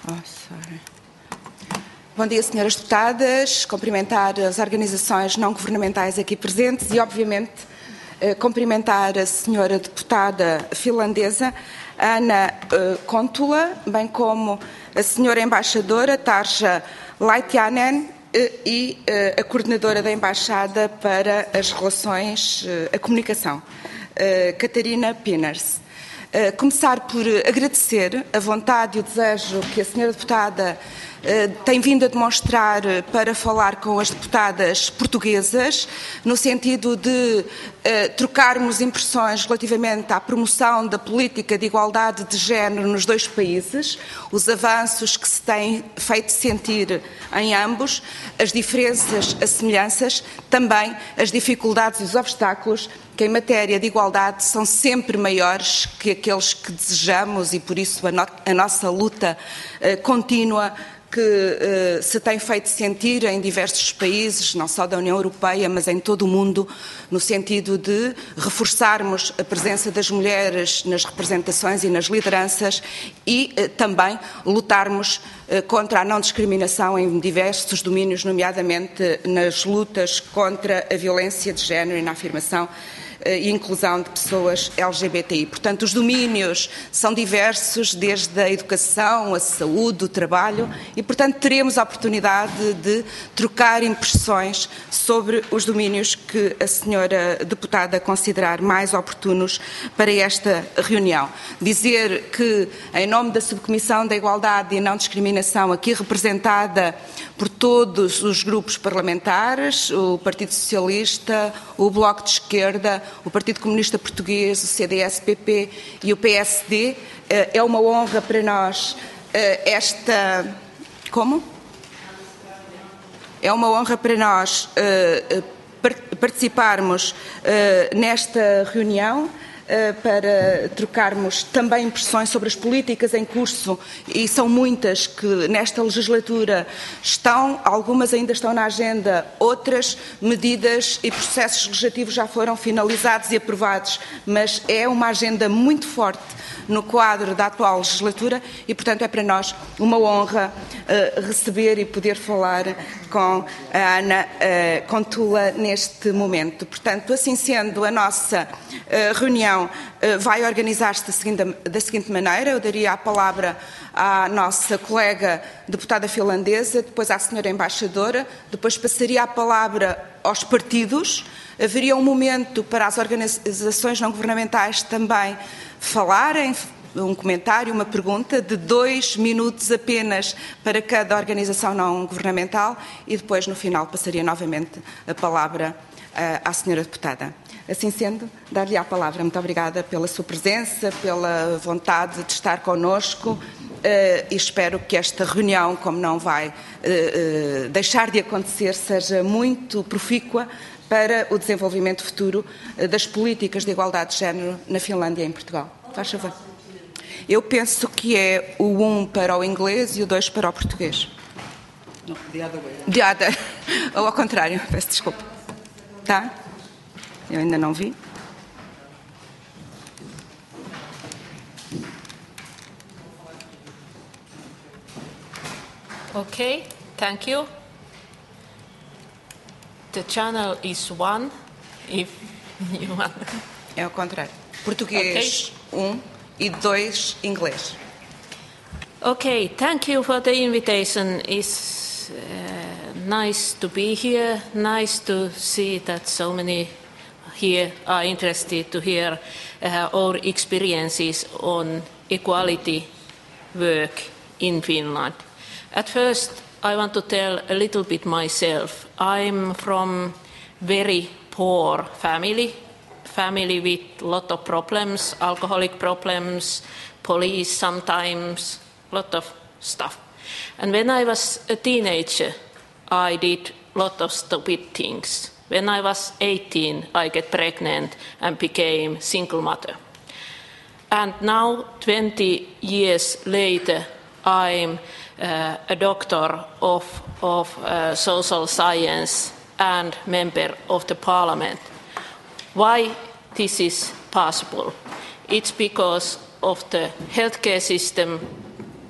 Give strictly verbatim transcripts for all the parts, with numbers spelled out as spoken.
Oh, sorry. Bom dia, senhoras deputadas. Cumprimentar as organizações não governamentais aqui presentes e, obviamente, cumprimentar a senhora deputada finlandesa Anna Kontula, bem como a senhora embaixadora Tarja Laitiainen e a coordenadora da Embaixada para as Relações, a Comunicação, Catarina Pinners. Uh, começar por agradecer a vontade e o desejo que a senhora deputada uh, tem vindo a demonstrar para falar com as deputadas portuguesas, no sentido de uh, trocarmos impressões relativamente à promoção da política de igualdade de género nos dois países, os avanços que se têm feito sentir em ambos, as diferenças, as semelhanças, também as dificuldades e os obstáculos que em matéria de igualdade são sempre maiores que aqueles que desejamos e por isso a, no a nossa luta uh, contínua que uh, se tem feito sentir em diversos países, não só da União Europeia, mas em todo o mundo, no sentido de reforçarmos a presença das mulheres nas representações e nas lideranças e uh, também lutarmos uh, contra a não discriminação em diversos domínios, nomeadamente nas lutas contra a violência de género e na afirmação e inclusão de pessoas L G B T I. Portanto, os domínios são diversos, desde a educação, a saúde, o trabalho, e, portanto, teremos a oportunidade de trocar impressões sobre os domínios que a senhora deputada considerar mais oportunos para esta reunião. Dizer que, em nome da Subcomissão da Igualdade e Não Discriminação, aqui representada por todos os grupos parlamentares, o Partido Socialista, o Bloco de Esquerda, o Partido Comunista Português, o C D S P P e o P S D, é uma honra para nós esta... Como? É uma honra para nós participarmos nesta reunião, para trocarmos também impressões sobre as políticas em curso, e são muitas que nesta legislatura estão, algumas ainda estão na agenda, outras medidas e processos legislativos já foram finalizados e aprovados, mas é uma agenda muito forte no quadro da atual legislatura e, portanto, é para nós uma honra uh, receber e poder falar com a Ana uh, Kontula neste momento. Portanto, assim sendo, a nossa uh, reunião uh, vai organizar-se da seguinte, da seguinte maneira. Eu daria a palavra à nossa colega deputada finlandesa, depois à senhora embaixadora, depois passaria a palavra aos partidos. Haveria um momento para as organizações não governamentais também falarem, um comentário, uma pergunta de dois minutos apenas para cada organização não governamental e depois, no final, passaria novamente a palavra uh, à senhora deputada. Assim sendo, dar-lhe a palavra. Muito obrigada pela sua presença, pela vontade de estar connosco uh, e espero que esta reunião, como não vai uh, uh, deixar de acontecer, seja muito profícua para o desenvolvimento futuro das políticas de igualdade de género na Finlândia e em Portugal. Faz favor. Eu penso que é o um para o inglês e o dois para o português. No, the other way. The other. Ou ao contrário, peço desculpa. Tá? Eu ainda não vi. Okay, thank you. The channel is one, if you want. É ao contrário. Português, okay. um, e dois, inglês. Okay, thank you for the invitation. It's uh, nice to be here, nice to see that so many here are interested to hear uh, our experiences on equality work in Finland. At first, I want to tell a little bit myself. I'm from very poor family, family with a lot of problems, alcoholic problems, police sometimes, a lot of stuff. And when I was a teenager, I did a lot of stupid things. When I was eighteen, I got pregnant and became single mother. And now, twenty years later, I'm uh, a doctor of, of uh, social science and member of the parliament. Why this is possible? It's because of the healthcare system,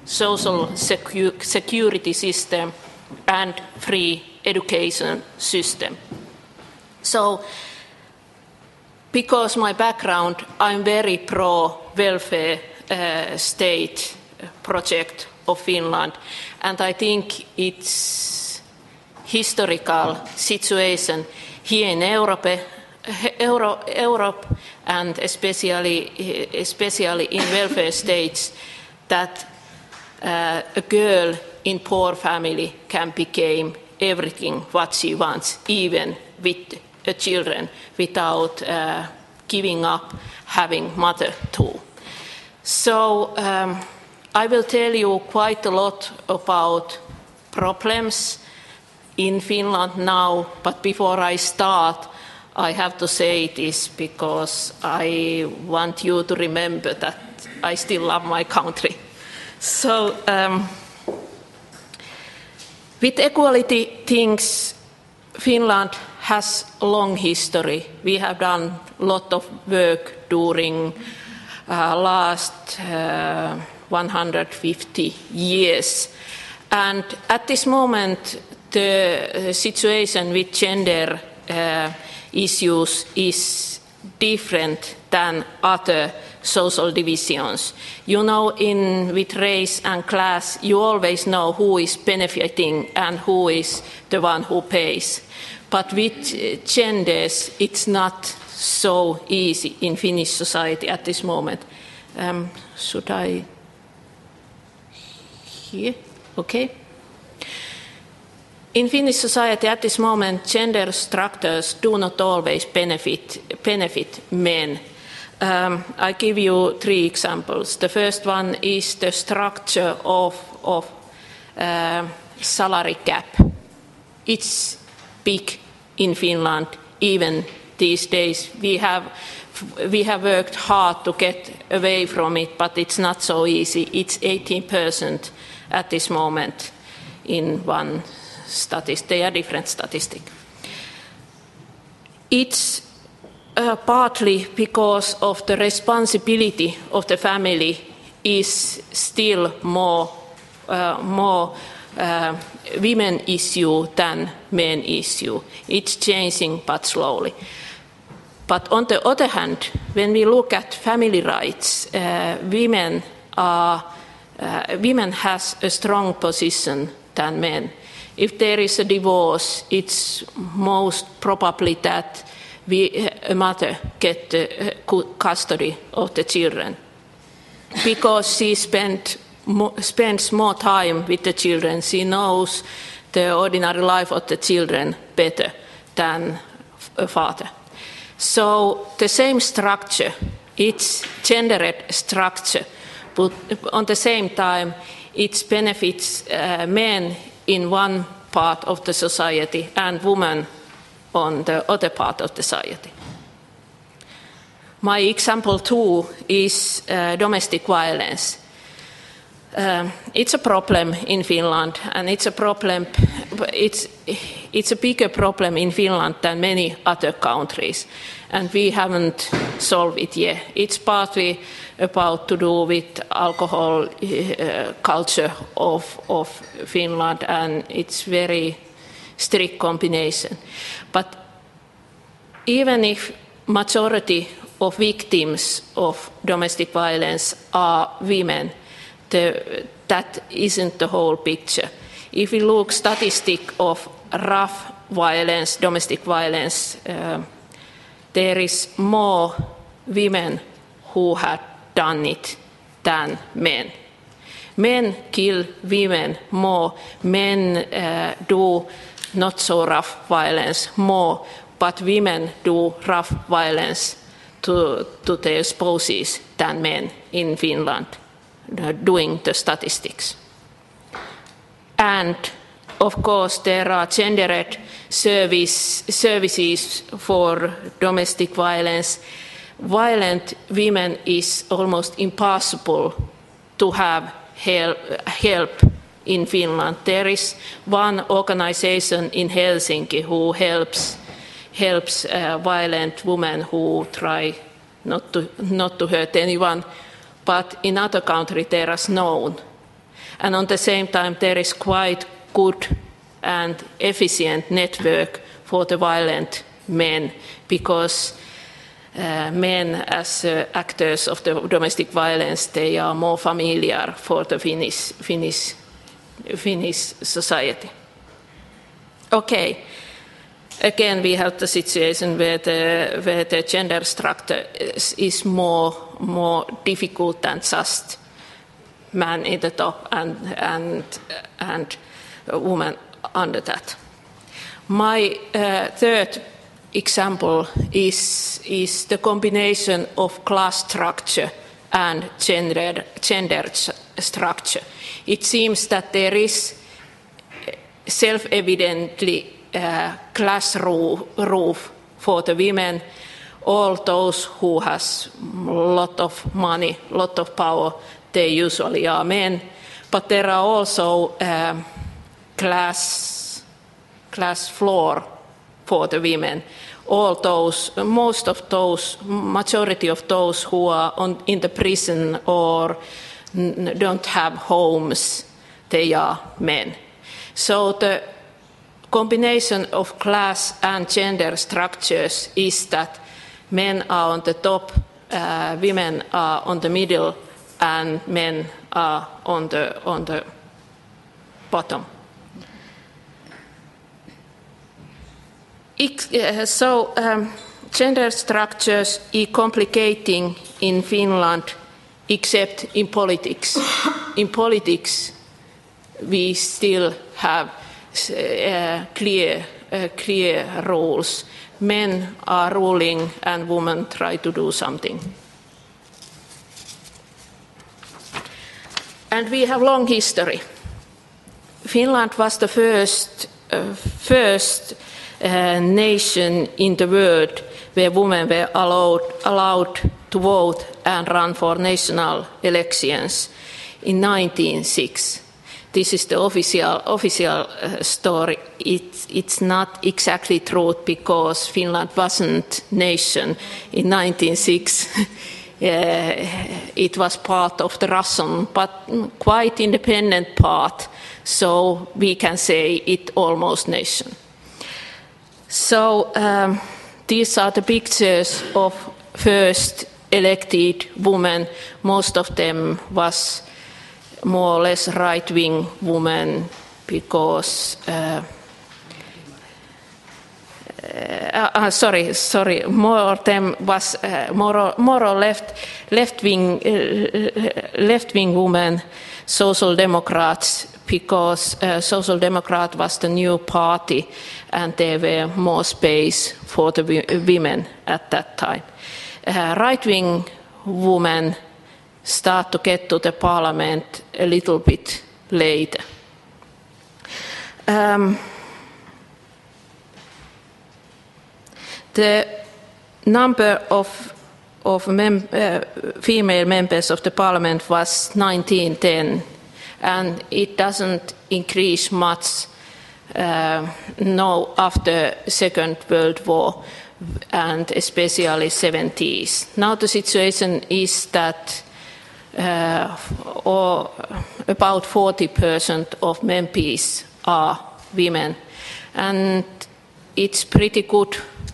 social secu- security system, and free education system. So, because my background, I'm very pro-welfare uh, state project of Finland, and I think its historical situation here in Europe, Euro, Europe and especially, especially in welfare states, that uh, a girl in poor family can become everything what she wants, even with uh, children, without uh, giving up having mother too. So um, I will tell you quite a lot about problems in Finland now, but before I start, I have to say this because I want you to remember that I still love my country. So, um, with equality things, Finland has a long history. We have done a lot of work during uh, last uh, one hundred fifty years. And at this moment, the situation with gender uh, issues is different than other social divisions. You know, in with race and class, you always know who is benefiting and who is the one who pays. But with genders, it's not so easy in Finnish society at this moment. Um, should I? Here? Okay. In Finnish society at this moment, gender structures do not always benefit, benefit men. Um, I give you three examples. The first one is the structure of, of uh, salary gap. It's big in Finland, even these days. We have, we have worked hard to get away from it, but it's not so easy. It's eighteen percent at this moment in one statistic. They are different statistics. It's uh, partly because of the responsibility of the family is still more, uh, more uh, women issue than men issue. It's changing, but slowly. But on the other hand, when we look at family rights, uh, women are uh, women has a strong position than men. If there is a divorce, it's most probably that we, a mother get the custody of the children because she spent, spends more time with the children. She knows the ordinary life of the children better than a father. So the same structure, it's gendered structure, but on the same time, it benefits uh, men in one part of the society and women on the other part of the society. My example two is uh, domestic violence. Um, it's a problem in Finland, and it's a problem. It's it's a bigger problem in Finland than many other countries, and we haven't solved it yet. It's partly about to do with alcohol uh, culture of of Finland, and it's very strict combination. But even if majority of victims of domestic violence are women, The, that isn't the whole picture. If we look statistic of rough violence, domestic violence, uh, there is more women who have done it than men. Men kill women more. Men uh, do not so rough violence more, but women do rough violence to, to their spouses than men in Finland. Doing the statistics. And of course there are gendered service, services for domestic violence. Violent women is almost impossible to have help, help in Finland. There is one organization in Helsinki who helps, helps uh, violent women who try not to, not to hurt anyone. But in other countries there is known. And at the same time, there is quite good and efficient network for the violent men, because uh, men as uh, actors of the domestic violence, they are more familiar for the Finnish, Finnish, Finnish society. Okay. Again, we have the situation where the, where the gender structure is, is more, more difficult than just man in the top and, and, and a woman under that. My uh, third example is, is the combination of class structure and gender, gender structure. It seems that there is self-evidently Uh, class roof for the women. All those who has a lot of money, lot of power, they usually are men. But there are also uh, class class floor for the women. All those, most of those, majority of those who are on, in the prison or n don't have homes, they are men. So the combination of class and gender structures is that men are on the top, uh, women are on the middle, and men are on the, on the bottom. It, uh, so um, gender structures are complicating in Finland, except in politics. In politics, we still have Uh, clear, uh, clear rules. Men are ruling and women try to do something. And we have long history. Finland was the first, uh, first uh, nation in the world where women were allowed, allowed to vote and run for national elections in nineteen oh six. This is the official, official uh, story. It, it's not exactly true because Finland wasn't nation in nineteen oh six. uh, it was part of the Russian, but quite independent part. So we can say it almost nation. So um, these are the pictures of first elected women. Most of them was more or less right-wing women, because uh, uh, uh, sorry, sorry, more of them was uh, more or, more or left left-wing uh, left-wing women, social democrats, because uh, social democrat was the new party, and there were more space for the women at that time. Uh, right-wing women start to get to the parliament a little bit later. Um, the number of, of mem uh, female members of the parliament was nineteen ten, and it doesn't increase much uh, now after Second World War, and especially seventies. Now the situation is that Uh, or about forty percent of M Ps are women, and it's pretty good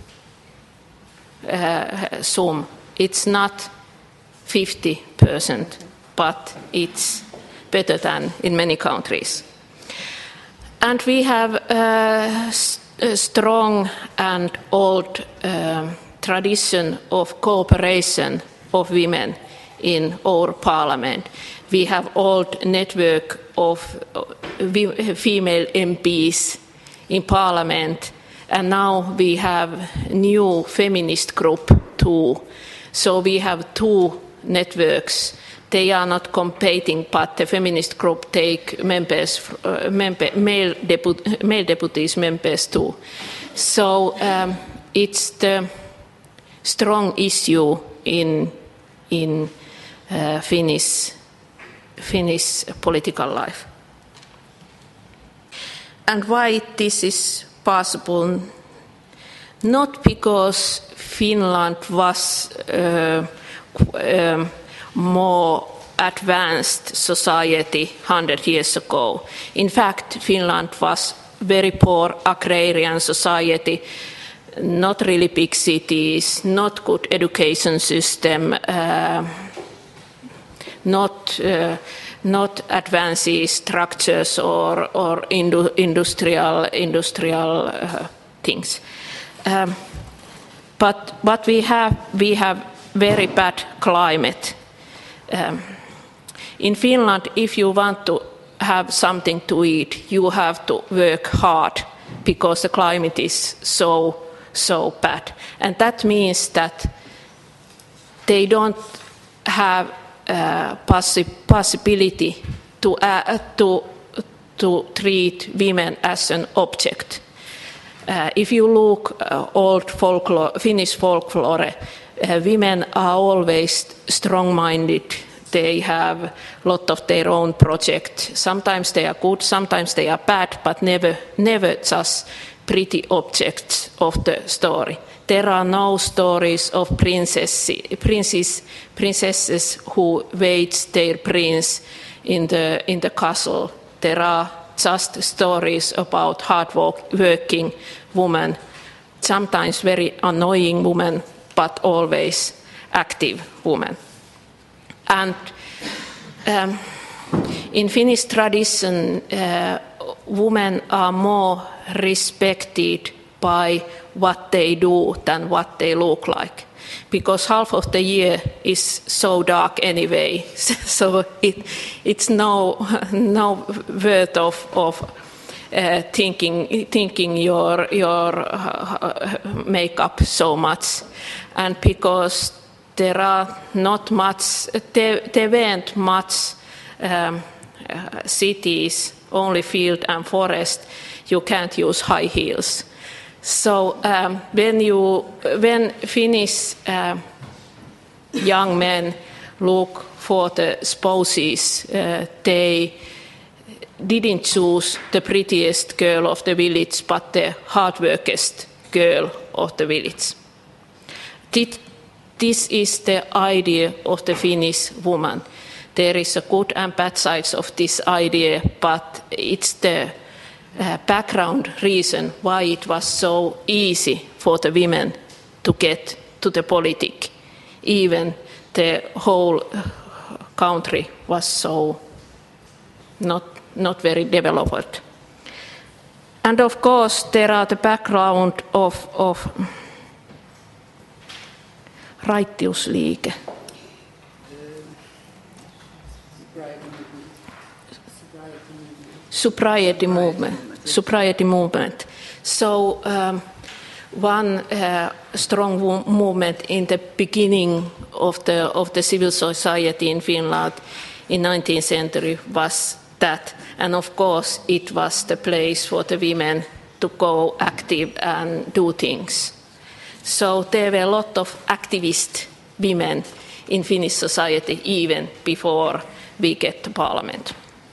uh, sum. It's not fifty percent, but it's better than in many countries. And we have a, a strong and old uh, tradition of cooperation of women in our parliament. We have old network of female M Ps in parliament, and now we have new feminist group too. So we have two networks. They are not competing, but the feminist group take members, uh, member, male, deput, male deputies members too. So um, it's the strong issue in in uh, Finnish Finnish political life. And why this is possible? Not because Finland was uh, um, more advanced society one hundred years ago. In fact, Finland was very poor agrarian society, not really big cities, not good education system, uh, not uh, not advanced structures or or indu industrial industrial uh, things. Um, but but we have we have very bad climate. Um, in Finland, if you want to have something to eat, you have to work hard because the climate is so so bad, and that means that they don't have uh, possi possibility to uh, to to treat women as an object. Uh, if you look uh, old folklore, Finnish folklore, uh, women are always strong-minded. They have a lot of their own projects. Sometimes they are good, sometimes they are bad, but never, never just pretty objects of the story. There are no stories of princess, princess, princesses who wait their prince in the, in the castle. There are just stories about hard-working women, sometimes very annoying women, but always active women. And um, in Finnish tradition, uh, women are more respected by what they do than what they look like, because half of the year is so dark anyway. So it, it's no no worth of of uh, thinking thinking your your uh, makeup so much, and because there are not much, there, there weren't much um, uh, cities, only field and forest. You can't use high heels. So um, when you, when Finnish uh, young men look for the spouses, uh, they didn't choose the prettiest girl of the village, but the hardworkest girl of the village. Did, This is the idea of the Finnish woman. There is a good and bad sides of this idea, but it's the uh, background reason why it was so easy for the women to get to the politics. Even the whole country was so not, not very developed. And of course, there are the background of, of raittiusliike. Sobriety movement. Sobriety movement. So um, one uh, strong movement in the beginning of the of the civil society in Finland in nineteenth century was that, and of course it was the place for the women to go active and do things. So there were a lot of activist women in Finnish society even before we get to parliament.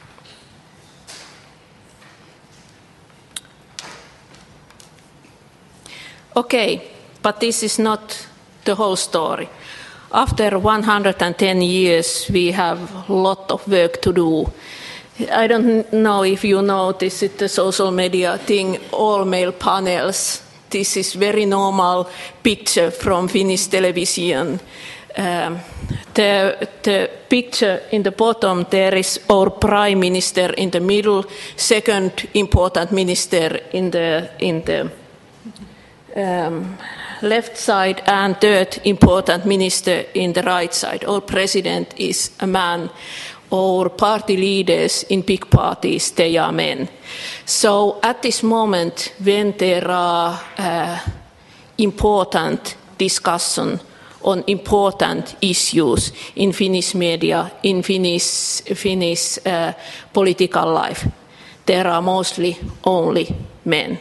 Okay, but this is not the whole story. After one hundred ten years, we have a lot of work to do. I don't know if you know this is the social media thing, all male panels. This is very normal picture from Finnish television. Um, the, the picture in the bottom, there is our prime minister in the middle, second important minister in the, in the um, left side, and third important minister in the right side. Our president is a man. Our party leaders in big parties, they are men. So at this moment, when there are uh, important discussion on important issues in Finnish media, in Finnish, Finnish uh, political life, there are mostly only men.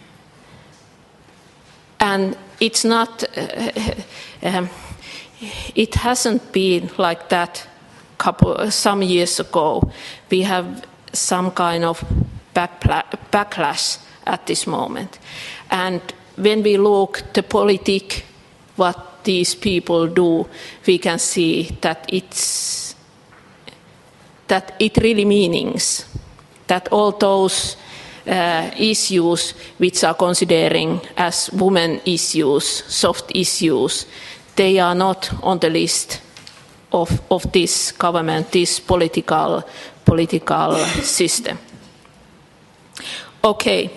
And it's not, uh, um, it hasn't been like that couple, some years ago. We have some kind of backlash at this moment. And when we look at the politics, what these people do, we can see that it's that it really means that all those uh, issues which are considering as women issues, soft issues, they are not on the list of, of this government, this political, political system. Okay,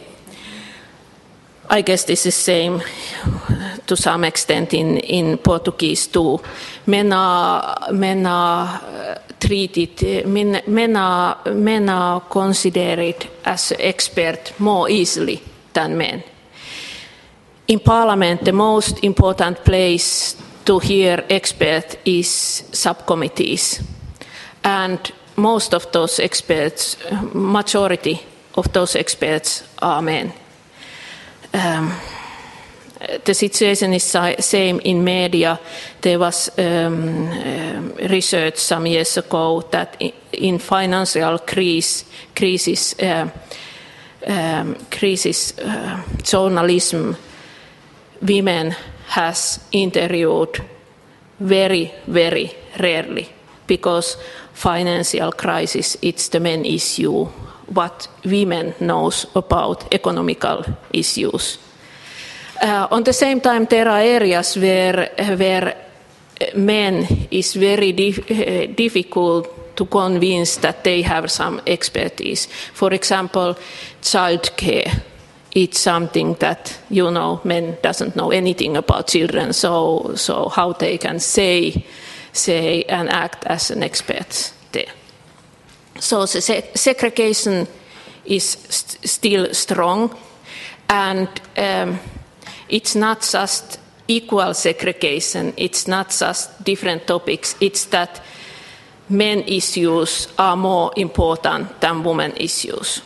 I guess this is same to some extent in, in Portuguese too. Men are, men are treated, men, men, are, men are considered as expert more easily than men. In Parliament, the most important place to hear experts is subcommittees. And most of those experts, majority of those experts are men. Um, the situation is same in media. There was um, um, research some years ago that in, in financial crisis, crisis, uh, um, crisis uh, journalism, women has interviewed very, very rarely, because financial crisis, it's the main issue, what women knows about economical issues. Uh, on the same time, there are areas where, where men is very dif uh, difficult to convince that they have some expertise. For example, childcare. It's something that, you know, men doesn't know anything about children, so, so how they can say, say and act as an expert there. So the se segregation is st still strong, and um, it's not just equal segregation, it's not just different topics, it's that men issues are more important than women issues.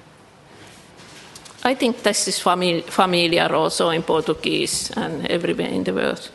I think this is famili familiar also in Portuguese and everywhere in the world.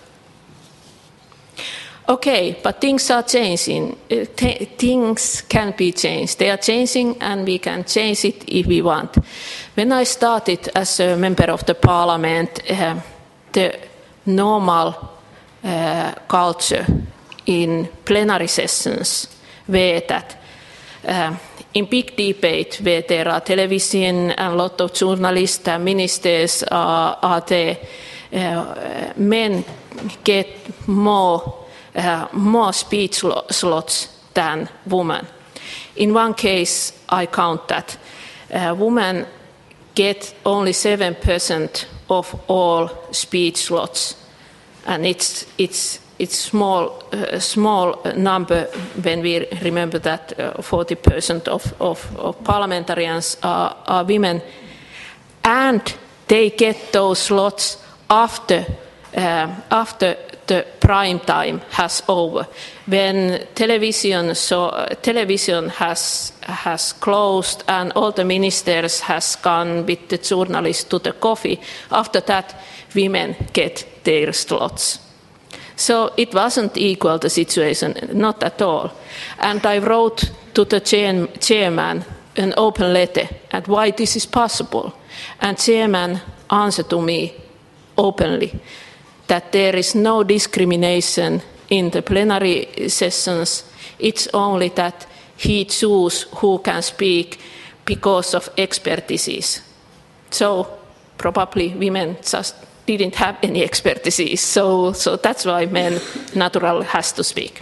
Okay, but things are changing. Uh, things can be changed. They are changing, and we can change it if we want. When I started as a member of the parliament, uh, the normal uh, culture in plenary sessions were that uh, in big debate where there are television and a lot of journalists and ministers are, are there, uh, men get more, uh, more speech slots than women. In one case, I count that uh, women get only seven percent of all speech slots, and it's, it's It's small, uh, small number when we remember that uh, forty percent of, of, of parliamentarians are, are women, and they get those slots after, uh, after the prime time has over, when television, so, uh, television has, has closed and all the ministers has gone with the journalists to the coffee. After that, women get their slots. So it wasn't equal, the situation, not at all. And I wrote to the chair, chairman an open letter at why this is possible. And chairman answered to me openly that there is no discrimination in the plenary sessions. It's only that he chooses who can speak because of expertise. So probably women just didn't have any expertise, so, so that's why men naturally has to speak.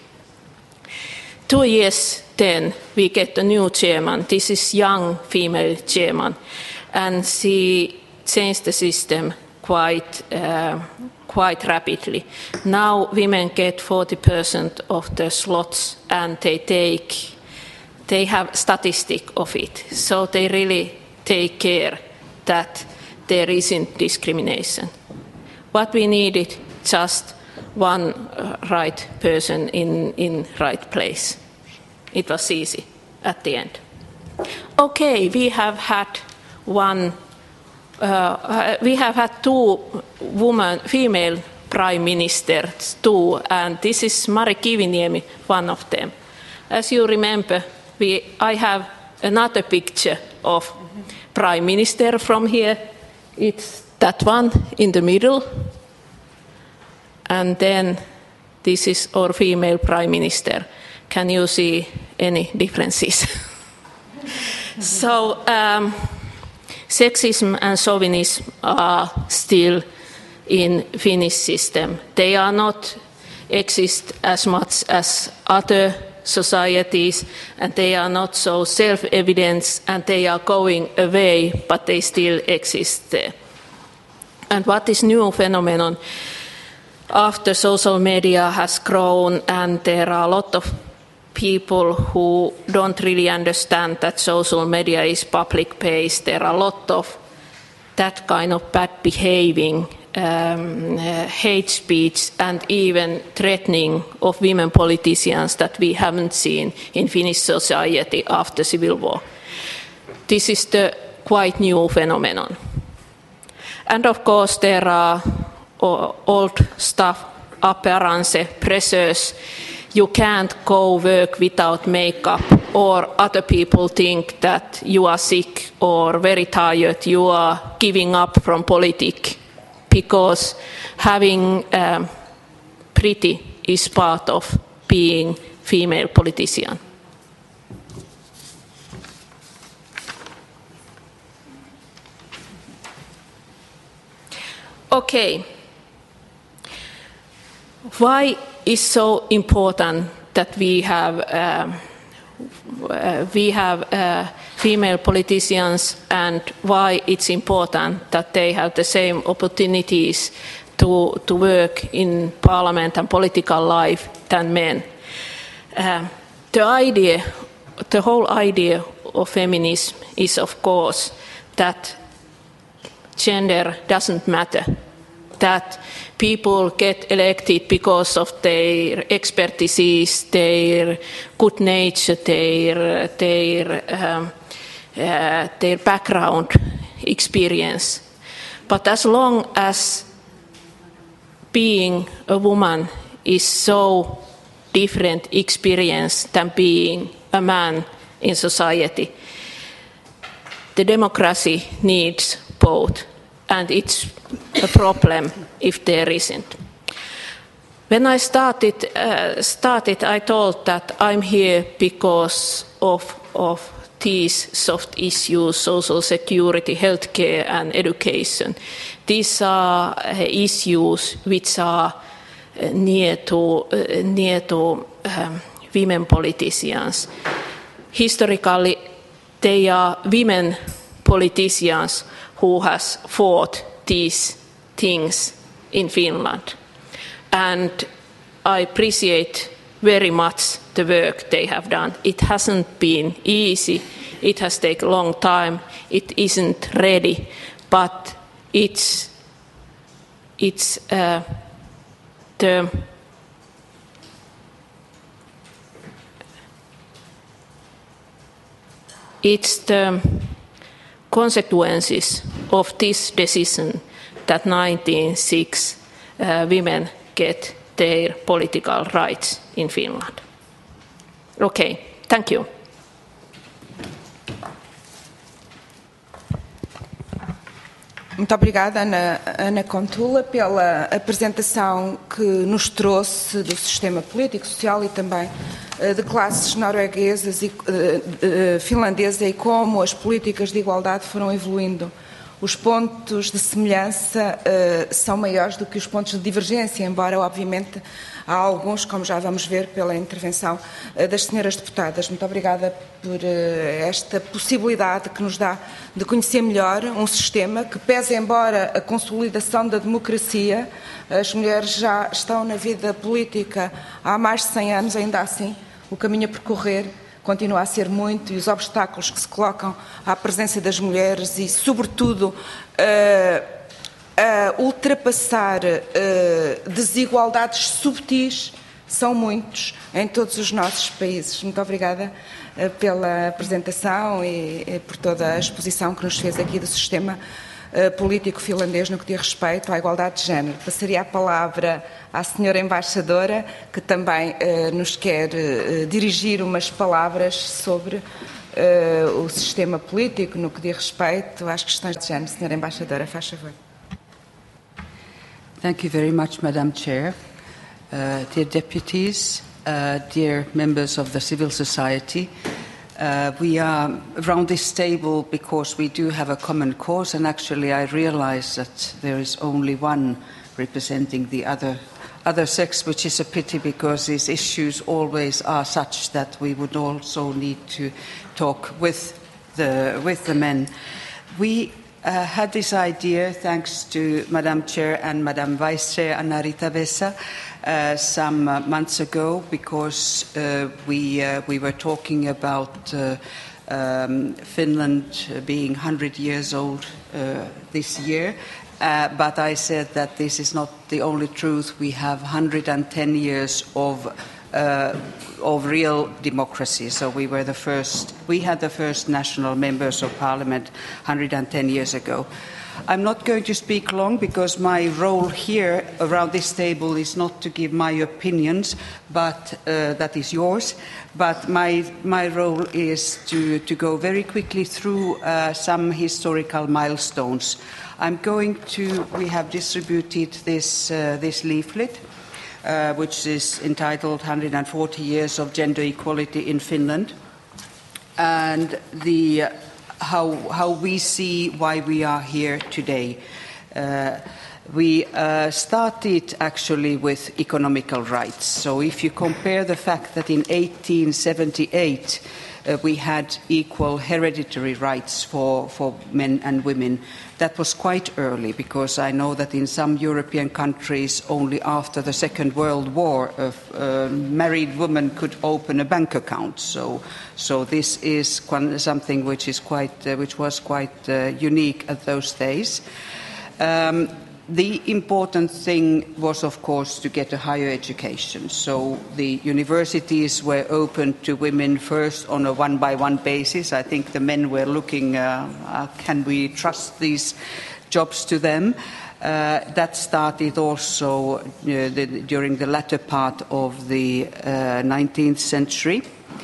Two years then we get a new chairman. This is young female chairman, and she changed the system quite, uh, quite rapidly. Now women get forty percent of the slots, and they take, they have statistic of it, so they really take care that there isn't discrimination. What we needed, just one uh, right person in, in right place. It was easy at the end. Okay, we have had one, uh, we have had two women, female prime ministers too, and this is Mari Kiviniemi, one of them. As you remember, we, I have another picture of prime minister from here. It's that one in the middle, and then this is our female prime minister. Can you see any differences? So um, sexism and chauvinism are still in Finnish system. They are not exist as much as other societies, and they are not so self-evident, and they are going away, but they still exist there. And what is new phenomenon after social media has grown, and there are a lot of people who don't really understand that social media is public based. There are a lot of that kind of bad behaving, um, uh, hate speech, and even threatening of women politicians that we haven't seen in Finnish society after civil war. This is the quite new phenomenon. And of course there are old stuff, appearance, pressures. You can't go work without makeup, or other people think that you are sick or very tired, you are giving up from politics, because having um, pretty is part of being female politician. Okay. Why is so important that we have um, uh, we have uh, female politicians, and why it's important that they have the same opportunities to to work in parliament and political life than men? Uh, the idea, the whole idea of feminism is, of course, that gender doesn't matter, that people get elected because of their expertise, their good nature, their, their, um, uh, their background experience. But as long as being a woman is so different experience than being a man in society, the democracy needs both. And it's a problem if there isn't. When I started, uh, started, I told that I'm here because of, of these soft issues, social security, healthcare, and education. These are uh, issues which are uh, near to, uh, near to um, women politicians. Historically, they are women politicians who has fought these things in Finland. And I appreciate very much the work they have done. It hasn't been easy. It has taken a long time. It isn't ready. But it's, it's uh, the it's the consequences of this decision that nineteen oh six uh, women get their political rights in Finland. Okay, thank you. Muito obrigada, Ana, Ana Kontula, pela apresentação que nos trouxe do sistema político, social e também uh, de classes norueguesas e uh, uh, finlandesas, e como as políticas de igualdade foram evoluindo. Os pontos de semelhança uh, são maiores do que os pontos de divergência, embora, obviamente, há alguns, como já vamos ver pela intervenção uh, das senhoras deputadas. Muito obrigada por uh, esta possibilidade que nos dá de conhecer melhor um sistema que, pese embora a consolidação da democracia, as mulheres já estão na vida política há mais de cem anos, ainda assim, o caminho a percorrer continua a ser muito, e os obstáculos que se colocam à presença das mulheres e, sobretudo, uh, a ultrapassar uh, desigualdades subtis são muitos em todos os nossos países. Muito obrigada uh, pela apresentação e, e por toda a exposição que nos fez aqui do sistema uh, político finlandês no que diz respeito à igualdade de género. Passaria a palavra à senhora embaixadora, que também uh, nos quer uh, dirigir umas palavras sobre uh, o sistema político no que diz respeito às questões de género. Senhora embaixadora, faz favor. Thank you very much, Madam Chair. Uh, dear deputies, uh, dear members of the civil society. Uh, we are around this table because we do have a common cause, and actually I realize that there is only one representing the other other sex, which is a pity because these issues always are such that we would also need to talk with the with the men. We uh, had this idea thanks to Madam Chair and Madam Vice Chair Anna-Rita Vesa uh, some uh, months ago, because uh, we uh, we were talking about uh, um, Finland being one hundred years old uh, this year. Uh, but I said that this is not the only truth. We have one hundred ten years of uh, of real democracy. So we were the first. We had the first national members of parliament one hundred ten years ago. I'm not going to speak long because my role here around this table is not to give my opinions, but uh, that is yours. But my my role is to to go very quickly through uh, some historical milestones. I'm going to, we have distributed this, uh, this leaflet, uh, which is entitled one hundred forty years of Gender Equality in Finland, and the, uh, how, how we see why we are here today. Uh, we uh, started actually with economical rights. So if you compare the fact that in eighteen seventy-eight uh, we had equal hereditary rights for, for men and women, that was quite early, because I know that in some European countries only after the Second World War a uh, married woman could open a bank account. So, so this is something which is quite, uh, which was quite uh, unique at those days. Um, The important thing was, of course, to get a higher education. So the universities were open to women first on a one-by-one basis. I think the men were looking, uh, uh, can we trust these jobs to them? Uh, that started also uh, the, during the latter part of the uh, nineteenth century.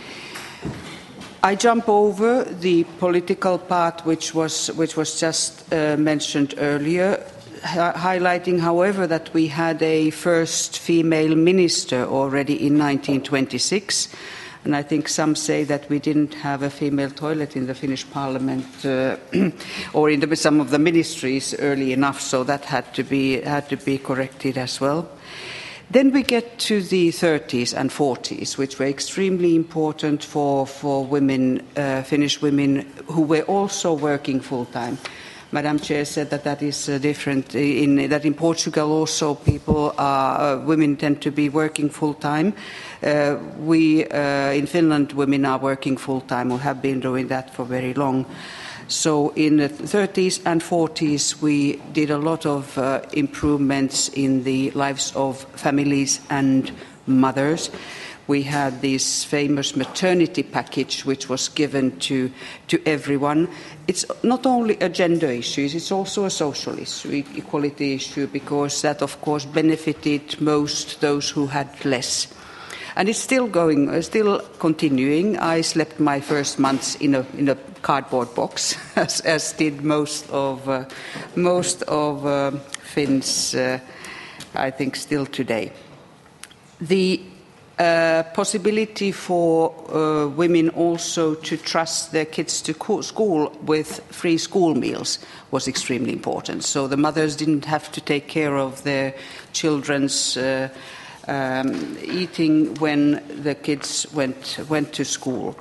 I jump over the political part, which was, which was just uh, mentioned earlier, highlighting, however, that we had a first female minister already in nineteen twenty-six. And I think some say that we didn't have a female toilet in the Finnish parliament uh, or in the, some of the ministries early enough, so that had to be, had to be corrected as well. Then we get to the thirties and forties, which were extremely important for, for women, uh, Finnish women, who were also working full-time. Madam Chair said that that is uh, different. In, that in Portugal also people are, uh, women tend to be working full-time. Uh, we, uh, in Finland, women are working full-time or have been doing that for very long. So in the thirties and forties we did a lot of uh, improvements in the lives of families and mothers. We had this famous maternity package which was given to, to everyone. It's not only a gender issue, it's also a social issue, equality issue, because that of course benefited most those who had less. And it's still going, uh, still continuing. I slept my first months in a, in a cardboard box, as, as did most of, uh, most of uh, Finns, uh, I think, still today. The Uh, possibility for uh, women also to trust their kids to school with free school meals was extremely important. So the mothers didn't have to take care of their children's uh, um, eating when the kids went, went to school.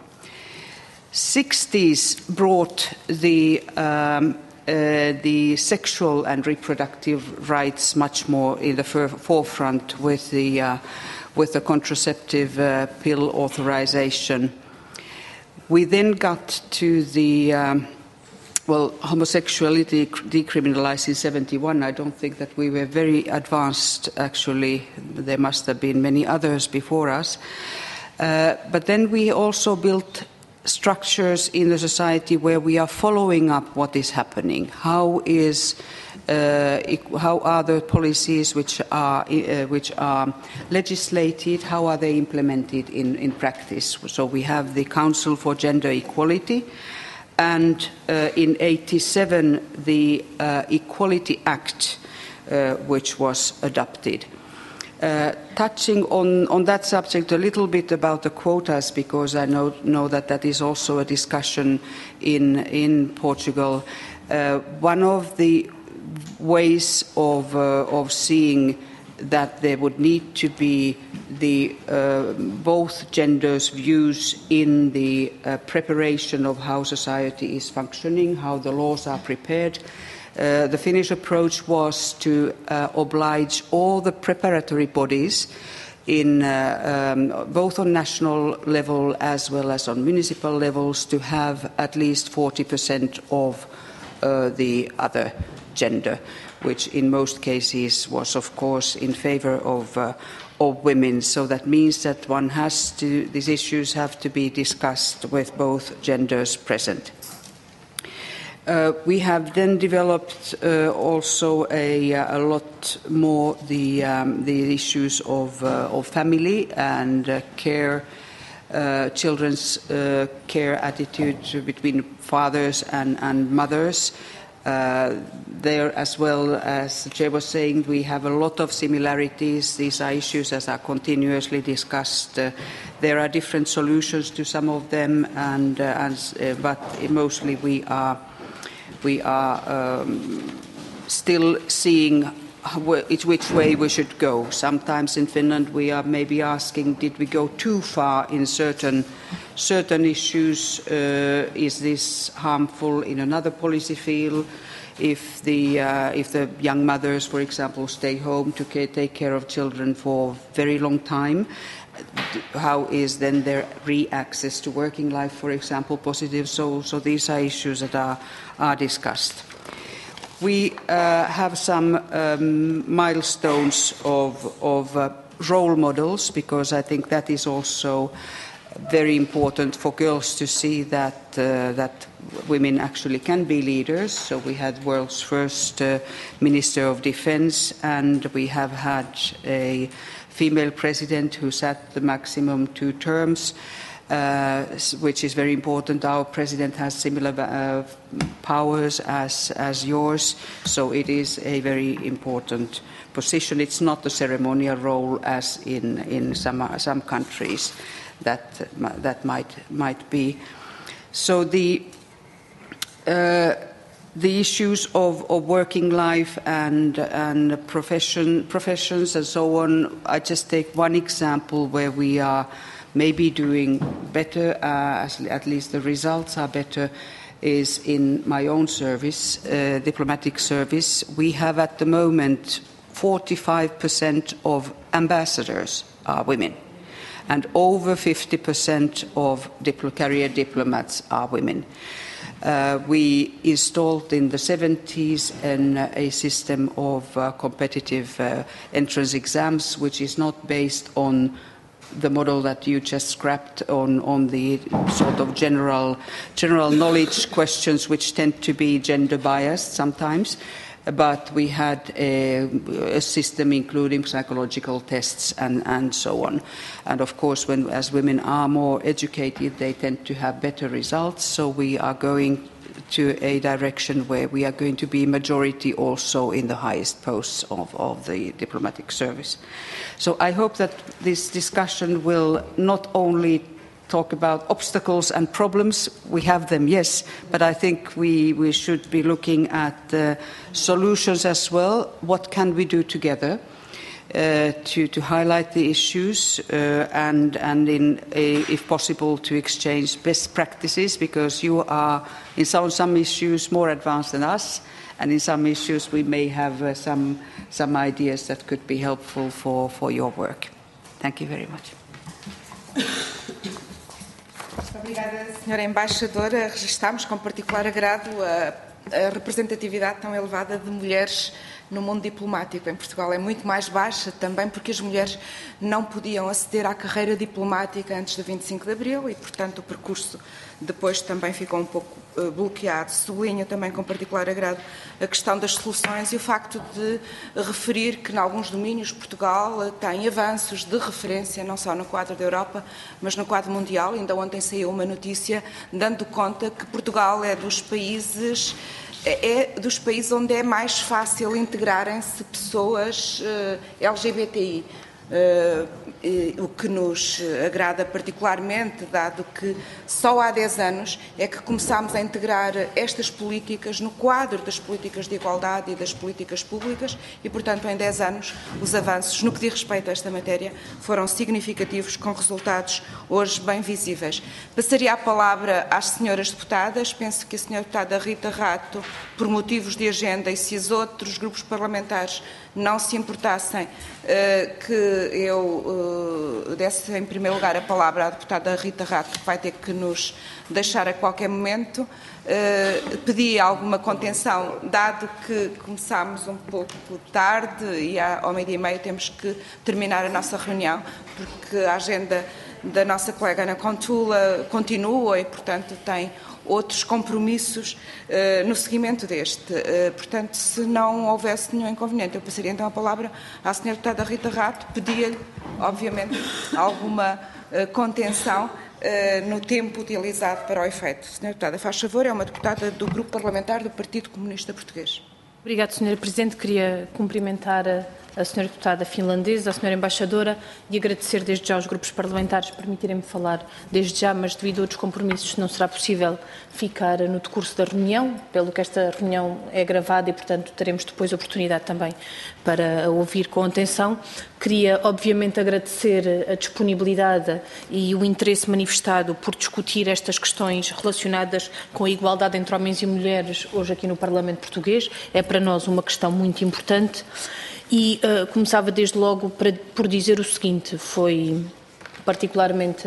sixties brought the um, Uh, the sexual and reproductive rights much more in the forefront with the uh, with the contraceptive uh, pill authorization. We then got to the um, well, homosexuality decriminalized in seventy-one. I don't think that we were very advanced. Actually, there must have been many others before us. Uh, but then we also built structures in the society where we are following up what is happening. How is uh, how are the policies which are uh, which are legislated? How are they implemented in, in practice? So we have the Council for Gender Equality, and uh, in eighty-seven the uh, Equality Act, uh, which was adopted. Uh, touching on, on that subject a little bit about the quotas, because I know, know that that is also a discussion in, in Portugal. Uh, one of the ways of, uh, of seeing that there would need to be the uh, both genders' views in the uh, preparation of how society is functioning, how the laws are prepared. Uh, the Finnish approach was to uh, oblige all the preparatory bodies, in, uh, um, both on national level as well as on municipal levels, to have at least forty percent of uh, the other gender, which in most cases was, of course, in favour of, uh, of women. So that means that one has to, these issues have to be discussed with both genders present. Uh, we have then developed uh, also a, a lot more the, um, the issues of, uh, of family and uh, care, uh, children's uh, care attitude between fathers and, and mothers. Uh, there, as well as the Chair was saying, we have a lot of similarities. These are issues that are continuously discussed. Uh, there are different solutions to some of them, and, uh, and uh, but mostly we are we are um, still seeing which way we should go. Sometimes in Finland we are maybe asking, did we go too far in certain certain issues? Uh, is this harmful in another policy field? If the uh, if the young mothers, for example, stay home to take care of children for a very long time, how is then their re-access to working life, for example, positive? So, so these are issues that are, are discussed. We uh, have some um, milestones of, of uh, role models, because I think that is also very important for girls to see that, uh, that women actually can be leaders. So we had world's first uh, Minister of Defense, and we have had a female president who sat the maximum two terms, uh, which is very important. Our president has similar uh, powers as, as yours, so it is a very important position. It's not a ceremonial role as in, in some, uh, some countries that, that might, might be. So the uh, The issues of, of working life and, and profession, professions and so on, I just take one example where we are maybe doing better, uh, at least the results are better, is in my own service, uh, diplomatic service. We have at the moment forty-five percent of ambassadors are women, and over fifty percent of dipl- career diplomats are women. Uh, we installed in the seventies an, uh, a system of uh, competitive uh, entrance exams, which is not based on the model that you just scrapped on, on the sort of general, general knowledge questions, which tend to be gender biased sometimes. But we had a, a system including psychological tests and, and so on. And of course, when, as women are more educated, they tend to have better results. So we are going to a direction where we are going to be majority also in the highest posts of, of the diplomatic service. So I hope that this discussion will not only talk about obstacles and problems. We have them, yes, but I think we, we should be looking at uh, solutions as well. What can we do together uh, to, to highlight the issues uh, and, and in a, if possible, to exchange best practices, because you are, in some, some issues, more advanced than us, and in some issues we may have uh, some, some ideas that could be helpful for, for your work. Thank you very much. Obrigada, senhora Embaixadora. Registámos com particular agrado a, a representatividade tão elevada de mulheres no mundo diplomático. Em Portugal é muito mais baixa, também porque as mulheres não podiam aceder à carreira diplomática antes do vinte e cinco de abril e, portanto, o percurso depois também ficou um pouco uh, bloqueado. Sublinho também com particular agrado a questão das soluções e o facto de referir que, em alguns domínios, Portugal uh, tem avanços de referência, não só no quadro da Europa, mas no quadro mundial. Ainda ontem saiu uma notícia dando conta que Portugal é dos países é dos países onde é mais fácil integrarem-se pessoas uh, L G B T I. o que nos agrada particularmente, dado que só há dez anos é que começámos a integrar estas políticas no quadro das políticas de igualdade e das políticas públicas e, portanto, em dez anos, os avanços no que diz respeito a esta matéria foram significativos, com resultados hoje bem visíveis. Passaria a palavra às senhoras deputadas. Penso que a senhora deputada Rita Rato, por motivos de agenda, e se os outros grupos parlamentares não se importassem, que eu desse em primeiro lugar a palavra à deputada Rita Rato, que vai ter que nos deixar a qualquer momento. Pedi alguma contenção, dado que começámos um pouco tarde e ao meio-dia e meio temos que terminar a nossa reunião, porque a agenda da nossa colega Ana Contula continua e, portanto, tem outros compromissos uh, no seguimento deste. Uh, portanto, se não houvesse nenhum inconveniente, eu passaria então a palavra à senhora deputada Rita Rato, pedia-lhe, obviamente, alguma uh, contenção uh, no tempo utilizado para o efeito. Senhora deputada, faz favor, é uma deputada do Grupo Parlamentar do Partido Comunista Português. Obrigada, senhora Presidente. Queria cumprimentar a, a senhora deputada finlandesa, a senhora embaixadora e agradecer desde já aos grupos parlamentares permitirem-me falar desde já, mas devido a outros compromissos não será possível ficar no decurso da reunião, pelo que esta reunião é gravada e, portanto, teremos depois oportunidade também para a ouvir com atenção. Queria, obviamente, agradecer a disponibilidade e o interesse manifestado por discutir estas questões relacionadas com a igualdade entre homens e mulheres hoje aqui no Parlamento Português. É para nós uma questão muito importante e uh, começava desde logo para, por dizer o seguinte: foi particularmente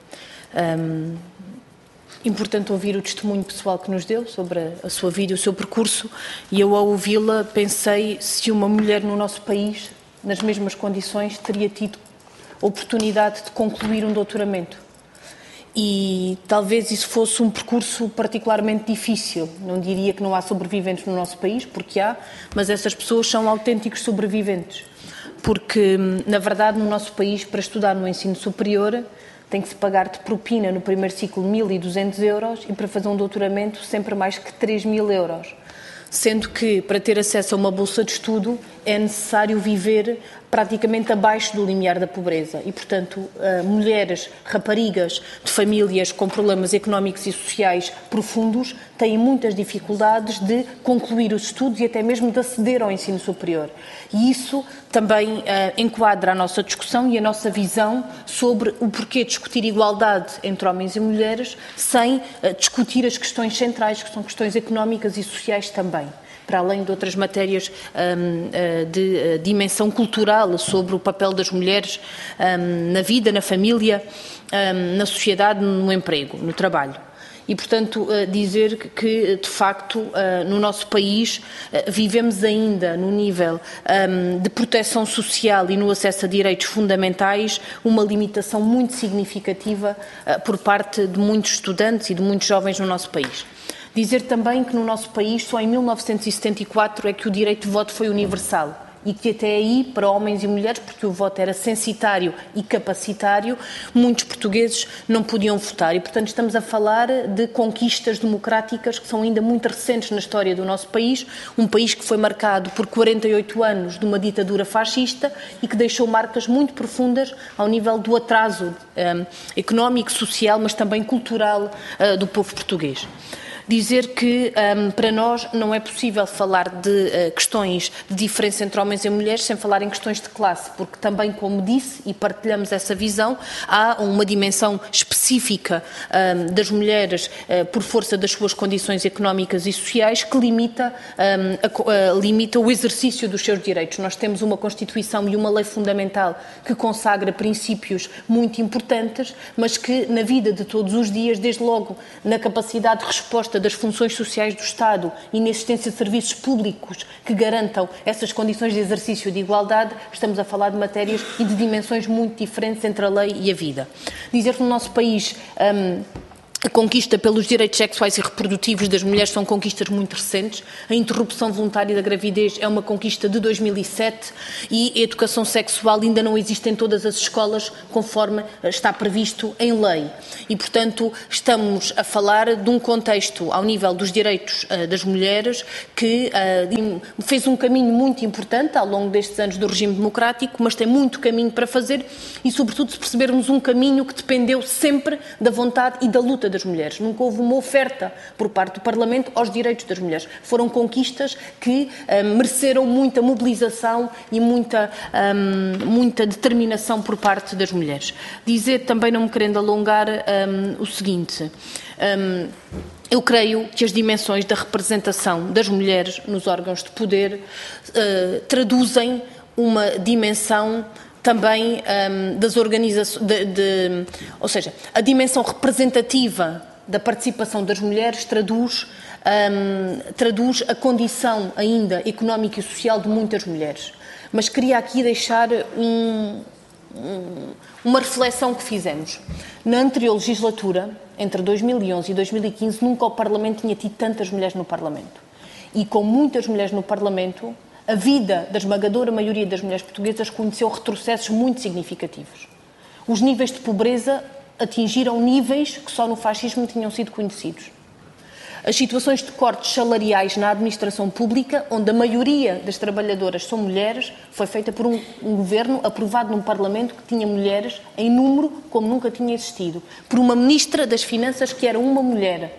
um, importante ouvir o testemunho pessoal que nos deu sobre a, a sua vida e o seu percurso, e eu, ao ouvi-la, pensei se uma mulher no nosso país, nas mesmas condições, teria tido oportunidade de concluir um doutoramento. E talvez isso fosse um percurso particularmente difícil. Não diria que não há sobreviventes no nosso país, porque há, mas essas pessoas são autênticos sobreviventes. Porque, na verdade, no nosso país, para estudar no ensino superior, tem que se pagar de propina no primeiro ciclo mil e duzentos euros e para fazer um doutoramento sempre mais que três mil euros. Sendo que, para ter acesso a uma bolsa de estudo, é necessário viver praticamente abaixo do limiar da pobreza. E, portanto, mulheres, raparigas de famílias com problemas económicos e sociais profundos têm muitas dificuldades de concluir os estudos e até mesmo de aceder ao ensino superior. E isso também uh, enquadra a nossa discussão e a nossa visão sobre o porquê discutir igualdade entre homens e mulheres sem uh, discutir as questões centrais, que são questões económicas e sociais também, para além de outras matérias um, de dimensão cultural sobre o papel das mulheres um, na vida, na família, um, na sociedade, no emprego, no trabalho. E, portanto, dizer que, de facto, no nosso país vivemos ainda no nível de proteção social e no acesso a direitos fundamentais uma limitação muito significativa por parte de muitos estudantes e de muitos jovens no nosso país. Dizer também que no nosso país só em mil novecentos e setenta e quatro é que o direito de voto foi universal e que até aí, para homens e mulheres, porque o voto era censitário e capacitário, muitos portugueses não podiam votar. E, portanto, estamos a falar de conquistas democráticas que são ainda muito recentes na história do nosso país, um país que foi marcado por quarenta e oito anos de uma ditadura fascista e que deixou marcas muito profundas ao nível do atraso um, económico, social, mas também cultural uh, do povo português. Dizer que um, para nós não é possível falar de uh, questões de diferença entre homens e mulheres sem falar em questões de classe, porque também, como disse, e partilhamos essa visão, há uma dimensão específica um, das mulheres uh, por força das suas condições económicas e sociais que limita, um, a, a, limita o exercício dos seus direitos. Nós temos uma Constituição e uma lei fundamental que consagra princípios muito importantes, mas que na vida de todos os dias, desde logo na capacidade de resposta das funções sociais do Estado e na existência de serviços públicos que garantam essas condições de exercício de igualdade, estamos a falar de matérias e de dimensões muito diferentes entre a lei e a vida. Dizer que no nosso país um, conquista pelos direitos sexuais e reprodutivos das mulheres são conquistas muito recentes. A interrupção voluntária da gravidez é uma conquista de dois mil e sete e a educação sexual ainda não existe em todas as escolas conforme está previsto em lei. E, portanto, estamos a falar de um contexto ao nível dos direitos uh, das mulheres que uh, fez um caminho muito importante ao longo destes anos do regime democrático, mas tem muito caminho para fazer e, sobretudo, se percebermos um caminho que dependeu sempre da vontade e da luta das mulheres. Nunca houve uma oferta por parte do Parlamento aos direitos das mulheres. Foram conquistas que um, mereceram muita mobilização e muita, um, muita determinação por parte das mulheres. Dizer, também não me querendo alongar, um, o seguinte... Um, Eu creio que as dimensões da representação das mulheres nos órgãos de poder uh, traduzem uma dimensão também um, das organizações, de, de, ou seja, a dimensão representativa da participação das mulheres traduz, um, traduz a condição ainda económica e social de muitas mulheres. Mas queria aqui deixar um, um, uma reflexão que fizemos. Na anterior legislatura, entre dois mil e onze e dois mil e quinze, nunca o Parlamento tinha tido tantas mulheres no Parlamento. E com muitas mulheres no Parlamento, a vida da esmagadora maioria das mulheres portuguesas conheceu retrocessos muito significativos. Os níveis de pobreza atingiram níveis que só no fascismo tinham sido conhecidos. As situações de cortes salariais na administração pública, onde a maioria das trabalhadoras são mulheres, foi feita por um, um governo aprovado num Parlamento que tinha mulheres em número como nunca tinha existido, por uma ministra das Finanças que era uma mulher.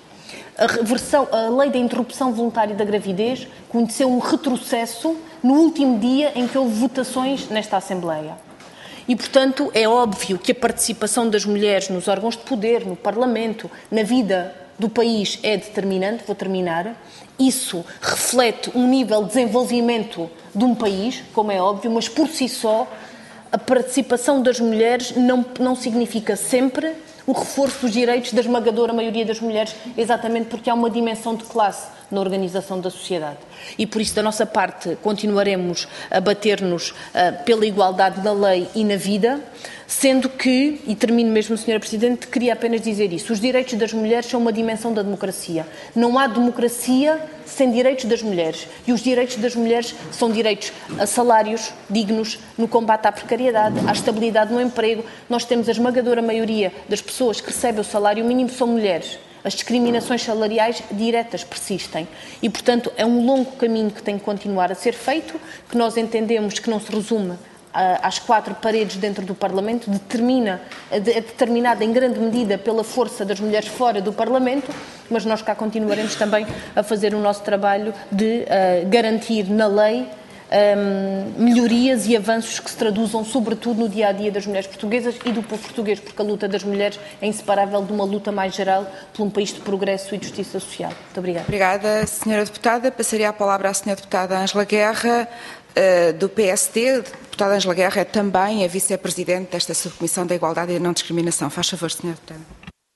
A, reversão, a lei da interrupção voluntária da gravidez conheceu um retrocesso no último dia em que houve votações nesta Assembleia. E, portanto, é óbvio que a participação das mulheres nos órgãos de poder, no Parlamento, na vida do país é determinante. Vou terminar. Isso reflete um nível de desenvolvimento de um país, como é óbvio, mas por si só a participação das mulheres não, não significa sempre o reforço dos direitos da esmagadora maioria das mulheres, exatamente porque há uma dimensão de classe na organização da sociedade. E por isso, da nossa parte, continuaremos a bater-nos uh, pela igualdade na lei e na vida, sendo que, e termino mesmo, senhora Presidente, queria apenas dizer isso, os direitos das mulheres são uma dimensão da democracia. Não há democracia sem direitos das mulheres. E os direitos das mulheres são direitos a salários dignos, no combate à precariedade, à estabilidade no emprego. Nós temos a esmagadora maioria das pessoas que recebem o salário mínimo são mulheres. As discriminações salariais diretas persistem e, portanto, é um longo caminho que tem que continuar a ser feito, que nós entendemos que não se resume às quatro paredes dentro do Parlamento, determina, é determinada em grande medida pela força das mulheres fora do Parlamento, mas nós cá continuaremos também a fazer o nosso trabalho de uh, garantir na lei Um, melhorias e avanços que se traduzam sobretudo no dia-a-dia das mulheres portuguesas e do povo português, porque a luta das mulheres é inseparável de uma luta mais geral por um país de progresso e de justiça social. Muito obrigada. Obrigada, senhora Deputada. Passaria a palavra à senhora Deputada Ângela Guerra, uh, do P S D. A Deputada Ângela Guerra é também a Vice-Presidente desta Subcomissão da Igualdade e da Não-Discriminação. Faz favor, senhora Deputada.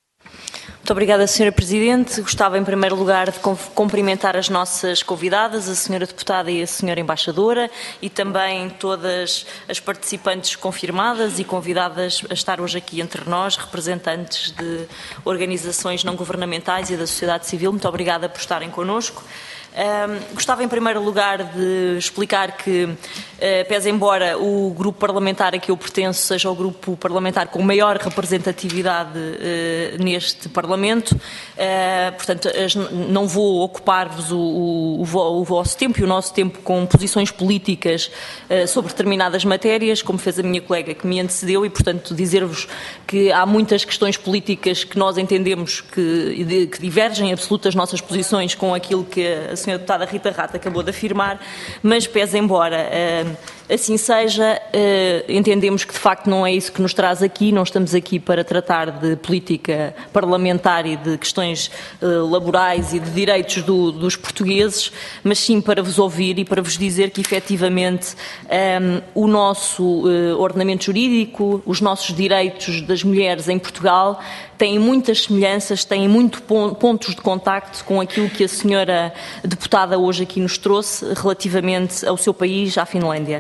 Muito obrigada, senhora Presidente. Gostava, em primeiro lugar, de cumprimentar as nossas convidadas, a senhora Deputada e a senhora Embaixadora, e também todas as participantes confirmadas e convidadas a estar hoje aqui entre nós, representantes de organizações não governamentais e da sociedade civil. Muito obrigada por estarem connosco. Um, gostava, em primeiro lugar, de explicar que, uh, pese embora o grupo parlamentar a que eu pertenço seja o grupo parlamentar com maior representatividade uh, neste Parlamento, uh, portanto, as, não vou ocupar-vos o, o, o, o vosso tempo e o nosso tempo com posições políticas uh, sobre determinadas matérias, como fez a minha colega que me antecedeu, e, portanto, dizer-vos que há muitas questões políticas que nós entendemos que, que divergem absolutas nossas posições com aquilo que a senhora Deputada Rita Rata acabou de afirmar, mas pese embora uh, assim seja, uh, entendemos que de facto não é isso que nos traz aqui. Não estamos aqui para tratar de política parlamentar e de questões uh, laborais e de direitos do, dos portugueses, mas sim para vos ouvir e para vos dizer que efetivamente um, o nosso uh, ordenamento jurídico, os nossos direitos das mulheres em Portugal têm muitas semelhanças, têm muitos pontos de contacto com aquilo que a senhora Deputada hoje aqui nos trouxe relativamente ao seu país, à Finlândia.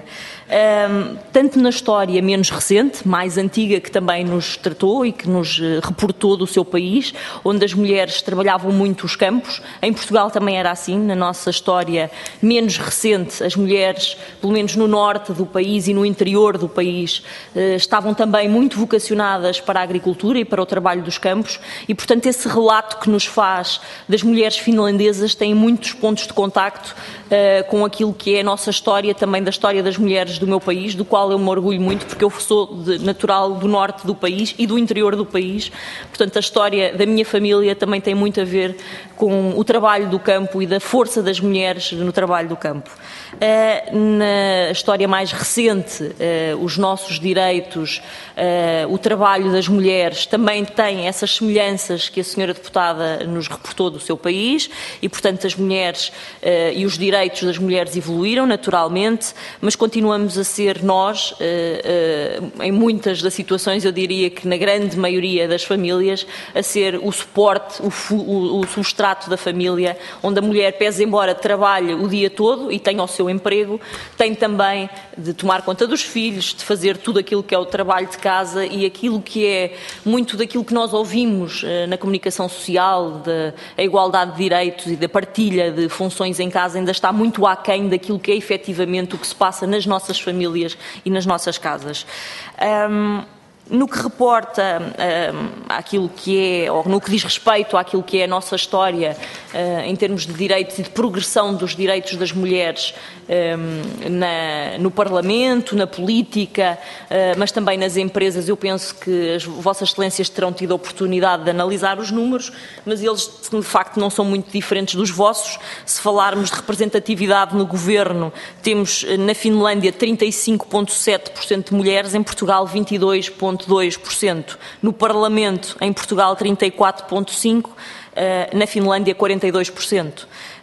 Um, tanto na história menos recente, mais antiga, que também nos tratou e que nos reportou do seu país, onde as mulheres trabalhavam muito os campos. Em Portugal também era assim, na nossa história menos recente, as mulheres, pelo menos no norte do país e no interior do país, estavam também muito vocacionadas para a agricultura e para o trabalho dos campos e, portanto, esse relato que nos faz das mulheres finlandesas tem muitos pontos de contacto uh, com aquilo que é a nossa história, também da história das mulheres do meu país, do qual eu me orgulho muito, porque eu sou de, natural do norte do país e do interior do país. Portanto, a história da minha família também tem muito a ver com o trabalho do campo e da força das mulheres no trabalho do campo. Uh, na história mais recente, uh, os nossos direitos, uh, o trabalho das mulheres também tem essas semelhanças que a senhora deputada nos reportou do seu país e, portanto, as mulheres uh, e os direitos das mulheres evoluíram naturalmente, mas continuamos a ser nós, uh, uh, em muitas das situações, eu diria que na grande maioria das famílias, a ser o suporte, o, o, o substrato da família, onde a mulher, pese embora trabalhe o dia todo e tenha o seu emprego, tem também de tomar conta dos filhos, de fazer tudo aquilo que é o trabalho de casa e aquilo que é muito daquilo que nós ouvimos uh, na comunicação social, da igualdade de direitos e da partilha de funções em casa, ainda está muito aquém daquilo que é efetivamente o que se passa nas nossas famílias e nas nossas casas. Um, No que reporta um, àquilo que é, ou no que diz respeito àquilo que é a nossa história uh, em termos de direitos e de progressão dos direitos das mulheres um, na, no Parlamento, na política, uh, mas também nas empresas, eu penso que as Vossas Excelências terão tido a oportunidade de analisar os números, mas eles de facto não são muito diferentes dos vossos. Se falarmos de representatividade no governo, temos na Finlândia trinta e cinco vírgula sete por cento de mulheres, em Portugal vinte e dois vírgula dois por cento. No Parlamento, em Portugal, trinta e quatro vírgula cinco por cento, na Finlândia, quarenta e dois por cento.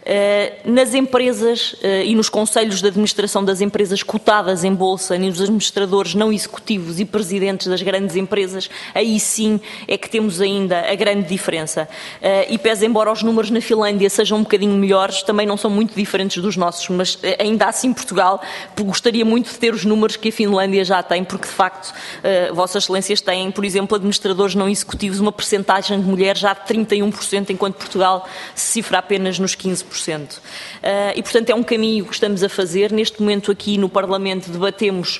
Nas empresas e nos conselhos de administração das empresas cotadas em bolsa, nos administradores não executivos e presidentes das grandes empresas, aí sim é que temos ainda a grande diferença. E pese embora os números na Finlândia sejam um bocadinho melhores, também não são muito diferentes dos nossos, mas ainda assim Portugal gostaria muito de ter os números que a Finlândia já tem, porque de facto Vossas Excelências têm, por exemplo, administradores não executivos, uma percentagem de mulheres já de trinta e um por cento, enquanto Portugal se cifra apenas nos quinze por cento. Uh, e, portanto, é um caminho que estamos a fazer. Neste momento, aqui no Parlamento, debatemos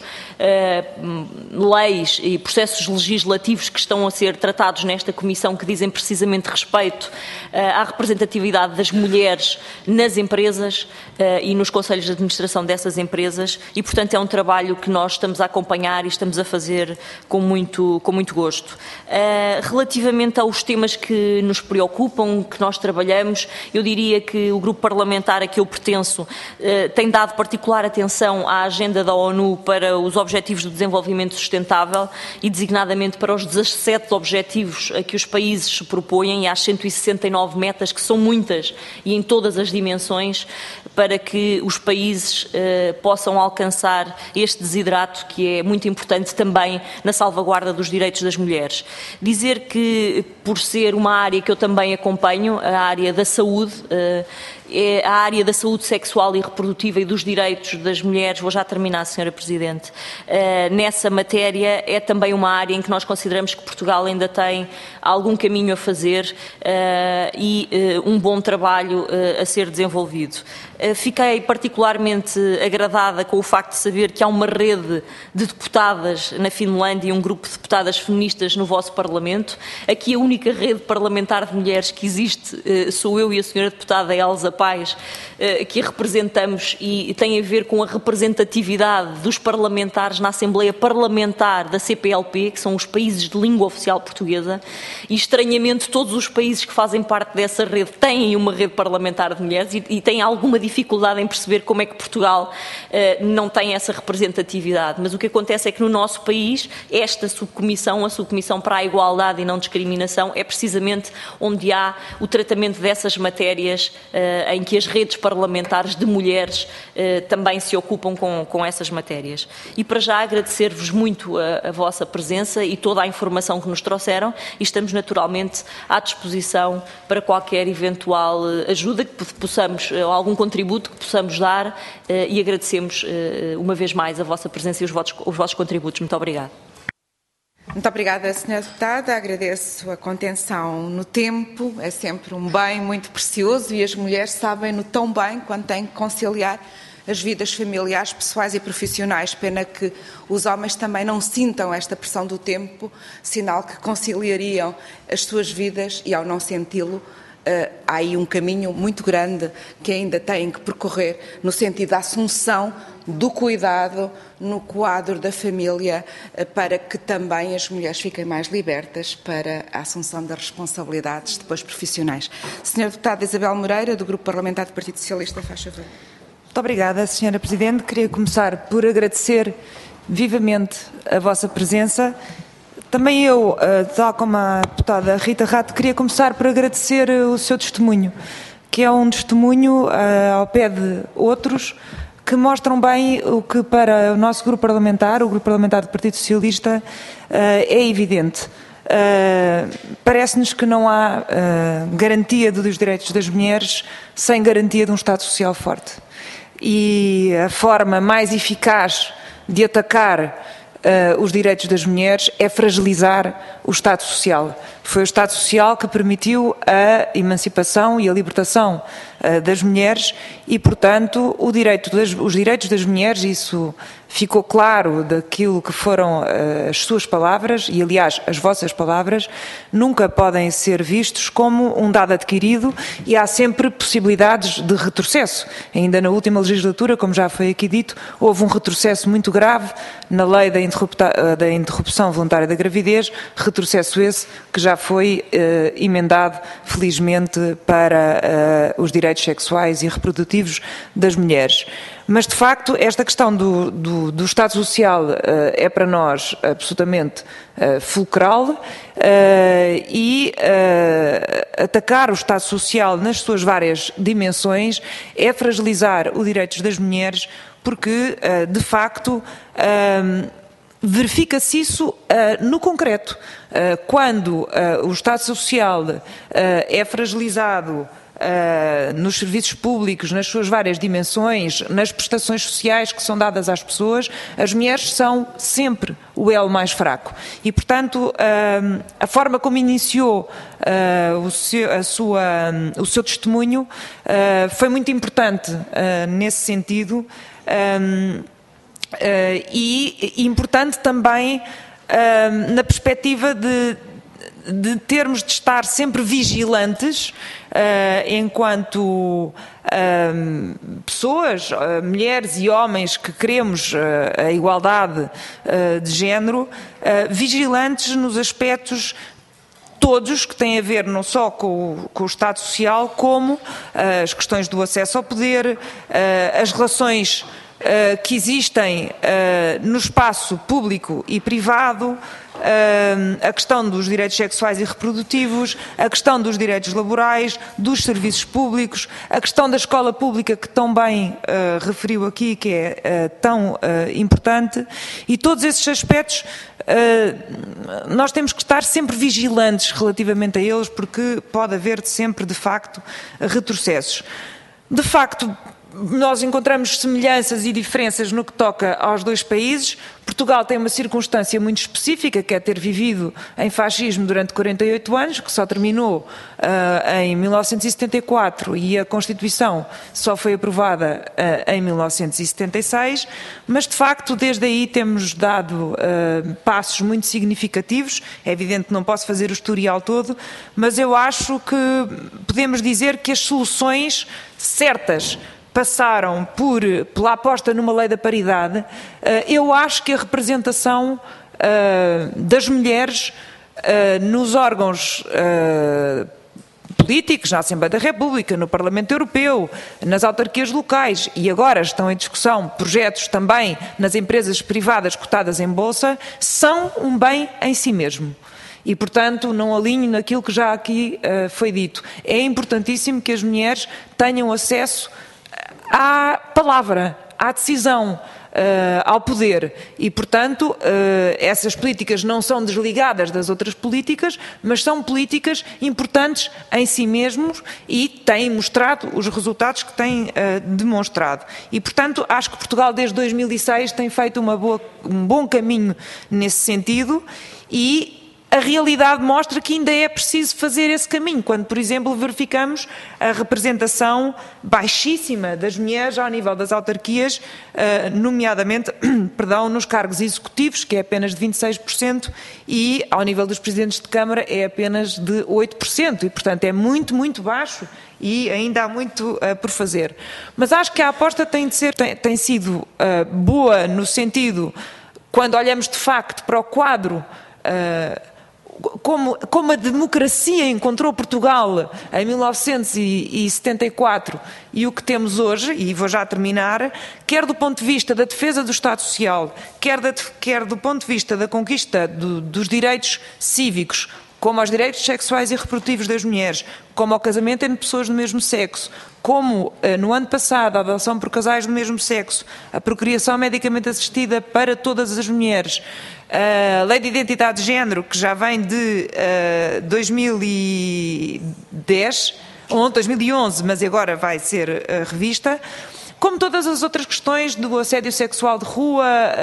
uh, leis e processos legislativos que estão a ser tratados nesta Comissão, que dizem precisamente respeito uh, à representatividade das mulheres nas empresas uh, e nos conselhos de administração dessas empresas e, portanto, é um trabalho que nós estamos a acompanhar e estamos a fazer com muito, com muito gosto. Uh, relativamente aos temas que nos preocupam, que nós trabalhamos, eu diria que o grupo parlamentar a que eu pertenço eh, tem dado particular atenção à agenda da ONU para os Objetivos do Desenvolvimento Sustentável e designadamente para os dezassete objetivos a que os países se propõem e às cento e sessenta e nove metas, que são muitas e em todas as dimensões, para que os países eh, possam alcançar este desiderato que é muito importante também na salvaguarda dos direitos das mulheres. Dizer que, por ser uma área que eu também acompanho, a área da saúde, eh, é a área da saúde sexual e reprodutiva e dos direitos das mulheres, vou já terminar, senhora Presidente, uh, nessa matéria é também uma área em que nós consideramos que Portugal ainda tem algum caminho a fazer uh, e uh, um bom trabalho uh, a ser desenvolvido. Uh, fiquei particularmente agradada com o facto de saber que há uma rede de deputadas na Finlândia e um grupo de deputadas feministas no vosso Parlamento. Aqui a única rede parlamentar de mulheres que existe uh, sou eu e a senhora deputada Elsa Paz, que representamos e tem a ver com a representatividade dos parlamentares na Assembleia Parlamentar da C P L P, que são os países de língua oficial portuguesa, e estranhamente todos os países que fazem parte dessa rede têm uma rede parlamentar de mulheres e, e têm alguma dificuldade em perceber como é que Portugal uh, não tem essa representatividade. Mas o que acontece é que no nosso país, esta subcomissão, a subcomissão para a igualdade e não discriminação, é precisamente onde há o tratamento dessas matérias uh, em que as redes parlamentares de mulheres também se ocupam com, com essas matérias. E para já agradecer-vos muito a, a vossa presença e toda a informação que nos trouxeram, e estamos naturalmente à disposição para qualquer eventual ajuda que possamos, ou algum contributo que possamos dar, e agradecemos uma vez mais a vossa presença e os vossos, os vossos contributos. Muito obrigada. Muito obrigada, senhora Deputada. Agradeço a contenção no tempo. É sempre um bem muito precioso e as mulheres sabem-no tão bem quando têm que conciliar as vidas familiares, pessoais e profissionais. Pena que os homens também não sintam esta pressão do tempo, sinal que conciliariam as suas vidas, e ao não senti-lo, Uh, há aí um caminho muito grande que ainda têm que percorrer no sentido da assunção do cuidado no quadro da família, uh, para que também as mulheres fiquem mais libertas para a assunção das responsabilidades depois profissionais. Senhora Deputada Isabel Moreira, do Grupo Parlamentar do Partido Socialista, faz favor. Muito obrigada, senhora Presidente. Queria começar por agradecer vivamente a vossa presença. Também eu, tal como a deputada Rita Rato, queria começar por agradecer o seu testemunho, que é um testemunho ao pé de outros que mostram bem o que para o nosso grupo parlamentar, o grupo parlamentar do Partido Socialista, é evidente. Parece-nos que não há garantia dos direitos das mulheres sem garantia de um Estado Social forte. E a forma mais eficaz de atacar Uh, os direitos das mulheres é fragilizar o Estado Social. Foi o Estado Social que permitiu a emancipação e a libertação uh, das mulheres e, portanto, o direito das, os direitos das mulheres, isso ficou claro daquilo que foram uh, as suas palavras e, aliás, as vossas palavras, nunca podem ser vistos como um dado adquirido e há sempre possibilidades de retrocesso. Ainda na última legislatura, como já foi aqui dito, houve um retrocesso muito grave na lei da, da interrupção voluntária da gravidez, retrocesso esse que já foi uh, emendado, felizmente, para uh, os direitos sexuais e reprodutivos das mulheres. Mas, de facto, esta questão do, do, do Estado Social uh, é para nós absolutamente uh, fulcral uh, e uh, atacar o Estado Social nas suas várias dimensões é fragilizar os direitos das mulheres, porque, uh, de facto, uh, verifica-se isso uh, no concreto. Uh, quando uh, o Estado Social uh, é fragilizado Uh, nos serviços públicos, nas suas várias dimensões, nas prestações sociais que são dadas às pessoas, as mulheres são sempre o elo mais fraco. E, portanto, uh, a forma como iniciou uh, o, seu, a sua, um, o seu testemunho uh, foi muito importante uh, nesse sentido um, uh, e, e importante também uh, na perspectiva de de termos de estar sempre vigilantes uh, enquanto uh, pessoas, uh, mulheres e homens que queremos uh, a igualdade uh, de género, uh, vigilantes nos aspectos todos que têm a ver não só com o, com o Estado Social, como uh, as questões do acesso ao poder, uh, as relações uh, que existem uh, no espaço público e privado, a questão dos direitos sexuais e reprodutivos, a questão dos direitos laborais, dos serviços públicos, a questão da escola pública que tão bem uh, referiu aqui, que é uh, tão uh, importante, e todos esses aspectos uh, nós temos que estar sempre vigilantes relativamente a eles, porque pode haver sempre, de facto, retrocessos. De facto, nós encontramos semelhanças e diferenças no que toca aos dois países. Portugal tem uma circunstância muito específica, que é ter vivido em fascismo durante quarenta e oito anos, que só terminou uh, em mil novecentos e setenta e quatro e a Constituição só foi aprovada uh, em mil novecentos e setenta e seis, mas de facto desde aí temos dado uh, passos muito significativos. É evidente que não posso fazer o historial todo, mas eu acho que podemos dizer que as soluções certas passaram por, pela aposta numa lei da paridade. Eu acho que a representação das mulheres nos órgãos políticos, na Assembleia da República, no Parlamento Europeu, nas autarquias locais, e agora estão em discussão projetos também nas empresas privadas cotadas em bolsa, são um bem em si mesmo. e, portanto, não alinho naquilo que já aqui uh, foi dito. É importantíssimo que as mulheres tenham acesso à palavra, à decisão, Uh, ao poder e, portanto, uh, essas políticas não são desligadas das outras políticas, mas são políticas importantes em si mesmos e têm mostrado os resultados que têm uh, demonstrado. E, portanto, acho que Portugal desde dois mil e seis tem feito uma boa, um bom caminho nesse sentido e a realidade mostra que ainda é preciso fazer esse caminho, quando, por exemplo, verificamos a representação baixíssima das mulheres ao nível das autarquias, nomeadamente, perdão, nos cargos executivos, que é apenas de vinte e seis por cento, e ao nível dos presidentes de Câmara é apenas de oito por cento, e, portanto, é muito, muito baixo e ainda há muito uh, por fazer. Mas acho que a aposta tem, de ser, tem, tem sido uh, boa no sentido, quando olhamos de facto para o quadro uh, Como, como a democracia encontrou Portugal em mil novecentos e setenta e quatro e o que temos hoje, e vou já terminar, quer do ponto de vista da defesa do Estado Social, quer, da, quer do ponto de vista da conquista do, dos direitos cívicos, como aos direitos sexuais e reprodutivos das mulheres, como ao casamento entre pessoas do mesmo sexo, como no ano passado a adoção por casais do mesmo sexo, a procriação medicamente assistida para todas as mulheres, a Lei de Identidade de Género, que já vem de uh, dois mil e dez, ou dois mil e onze, mas agora vai ser uh, revista, como todas as outras questões do assédio sexual de rua,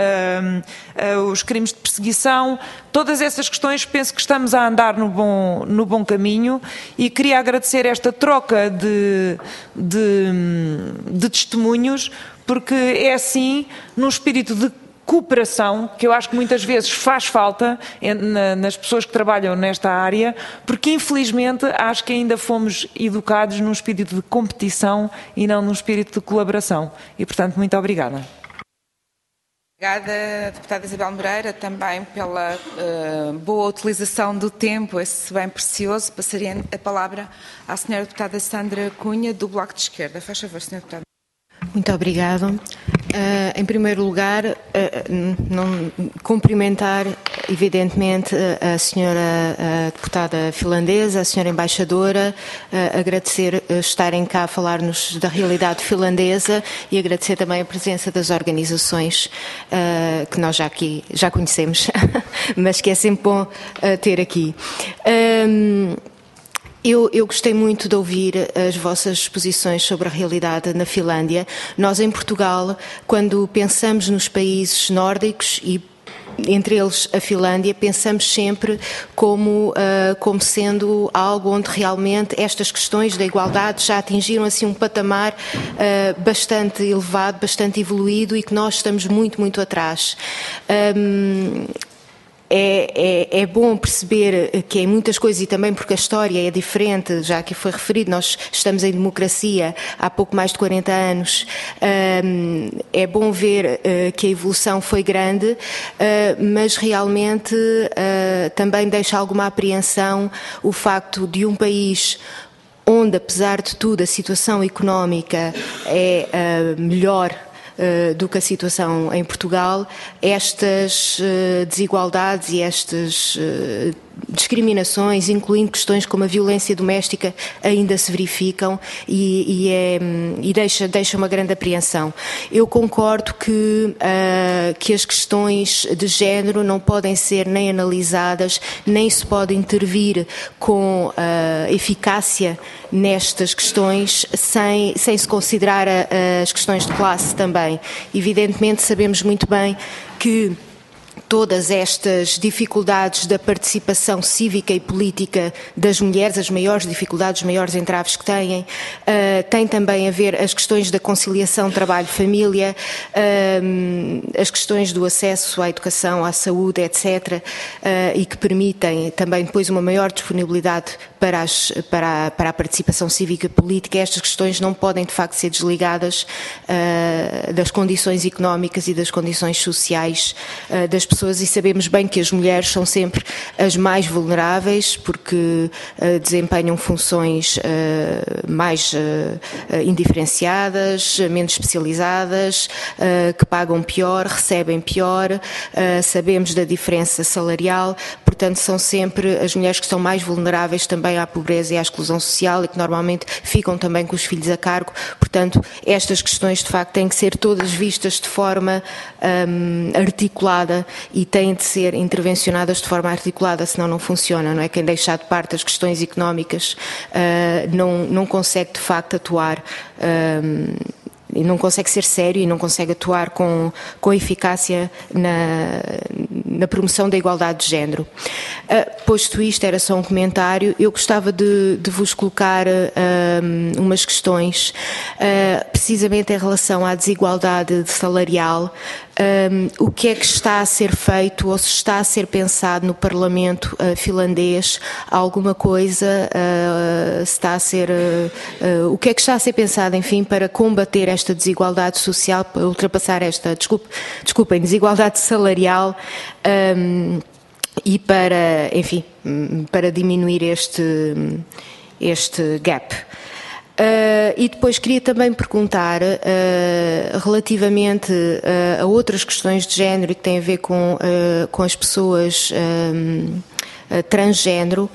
uh, uh, os crimes de perseguição, todas essas questões penso que estamos a andar no bom, no bom caminho e queria agradecer esta troca de, de, de testemunhos, porque é assim, num espírito de cooperação, que eu acho que muitas vezes faz falta nas pessoas que trabalham nesta área, porque infelizmente acho que ainda fomos educados num espírito de competição e não num espírito de colaboração. E, portanto, muito obrigada. Obrigada, deputada Isabel Moreira, também pela uh, boa utilização do tempo, esse bem precioso. Passaria a palavra à senhora deputada Sandra Cunha, do Bloco de Esquerda. Faz favor, senhora deputada. Muito obrigada. Uh, em primeiro lugar, uh, não, cumprimentar, evidentemente, a senhora a deputada finlandesa, a senhora embaixadora, uh, agradecer uh, estarem cá a falar-nos da realidade finlandesa e agradecer também a presença das organizações uh, que nós já aqui já conhecemos, mas que é sempre bom uh, ter aqui. Um, Eu, eu gostei muito de ouvir as vossas exposições sobre a realidade na Finlândia. Nós, em Portugal, quando pensamos nos países nórdicos e entre eles a Finlândia, pensamos sempre como, uh, como sendo algo onde realmente estas questões da igualdade já atingiram assim um patamar uh, bastante elevado, bastante evoluído e que nós estamos muito, muito atrás. Um, É, é, é bom perceber que em muitas coisas, e também porque a história é diferente, já que foi referido, nós estamos em democracia há pouco mais de quarenta anos, um, é bom ver uh, que a evolução foi grande, uh, mas realmente uh, também deixa alguma apreensão o facto de um país onde, apesar de tudo, a situação económica é uh, melhor Uh, do que a situação em Portugal, estas uh, desigualdades e estas uh, discriminações, incluindo questões como a violência doméstica, ainda se verificam e, e, é, e deixa, deixa uma grande apreensão. Eu concordo que, uh, que as questões de género não podem ser nem analisadas, nem se pode intervir com uh, eficácia nestas questões sem, sem se considerar a, as questões de classe também. Evidentemente sabemos muito bem que todas estas dificuldades da participação cívica e política das mulheres, as maiores dificuldades, os maiores entraves que têm, uh, têm também a ver as questões da conciliação trabalho-família, uh, as questões do acesso à educação, à saúde, etcétera, uh, e que permitem também depois uma maior disponibilidade para, as, para, a, para a participação cívica e política. Estas questões não podem, de facto, ser desligadas uh, das condições económicas e das condições sociais uh, das pessoas, e sabemos bem que as mulheres são sempre as mais vulneráveis porque uh, desempenham funções uh, mais uh, indiferenciadas, menos especializadas, uh, que pagam pior, recebem pior, uh, sabemos da diferença salarial, portanto portanto são sempre as mulheres que são mais vulneráveis também à pobreza e à exclusão social e que normalmente ficam também com os filhos a cargo. Portanto, estas questões de facto têm que ser todas vistas de forma um, articulada e têm de ser intervencionadas de forma articulada, senão não funciona, não é? Quem deixa de parte as questões económicas uh, não, não consegue de facto atuar um, e não consegue ser sério e não consegue atuar com, com eficácia na, na promoção da igualdade de género. Uh, posto isto, era só um comentário, eu gostava de, de vos colocar uh, umas questões, uh, precisamente em relação à desigualdade salarial. Um, o que é que está a ser feito ou se está a ser pensado no Parlamento uh, finlandês, alguma coisa uh, se está a ser uh, uh, o que é que está a ser pensado, enfim, para combater esta desigualdade social, para ultrapassar esta, desculpe, desculpem, desigualdade salarial um, e para, enfim, para diminuir este, este gap. Uh, e depois queria também perguntar uh, relativamente uh, a outras questões de género e que têm a ver com, uh, com as pessoas um, uh, transgénero,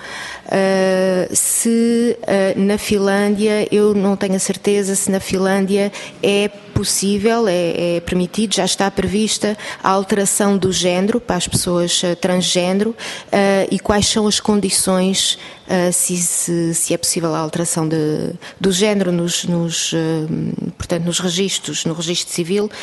uh, se uh, na Finlândia, eu não tenho a certeza se na Finlândia é possível, é, é permitido, já está prevista a alteração do género para as pessoas uh, transgénero uh, e quais são as condições uh, se, se, se é possível a alteração de, do género nos, nos, uh, portanto, nos registros, no registro civil uh,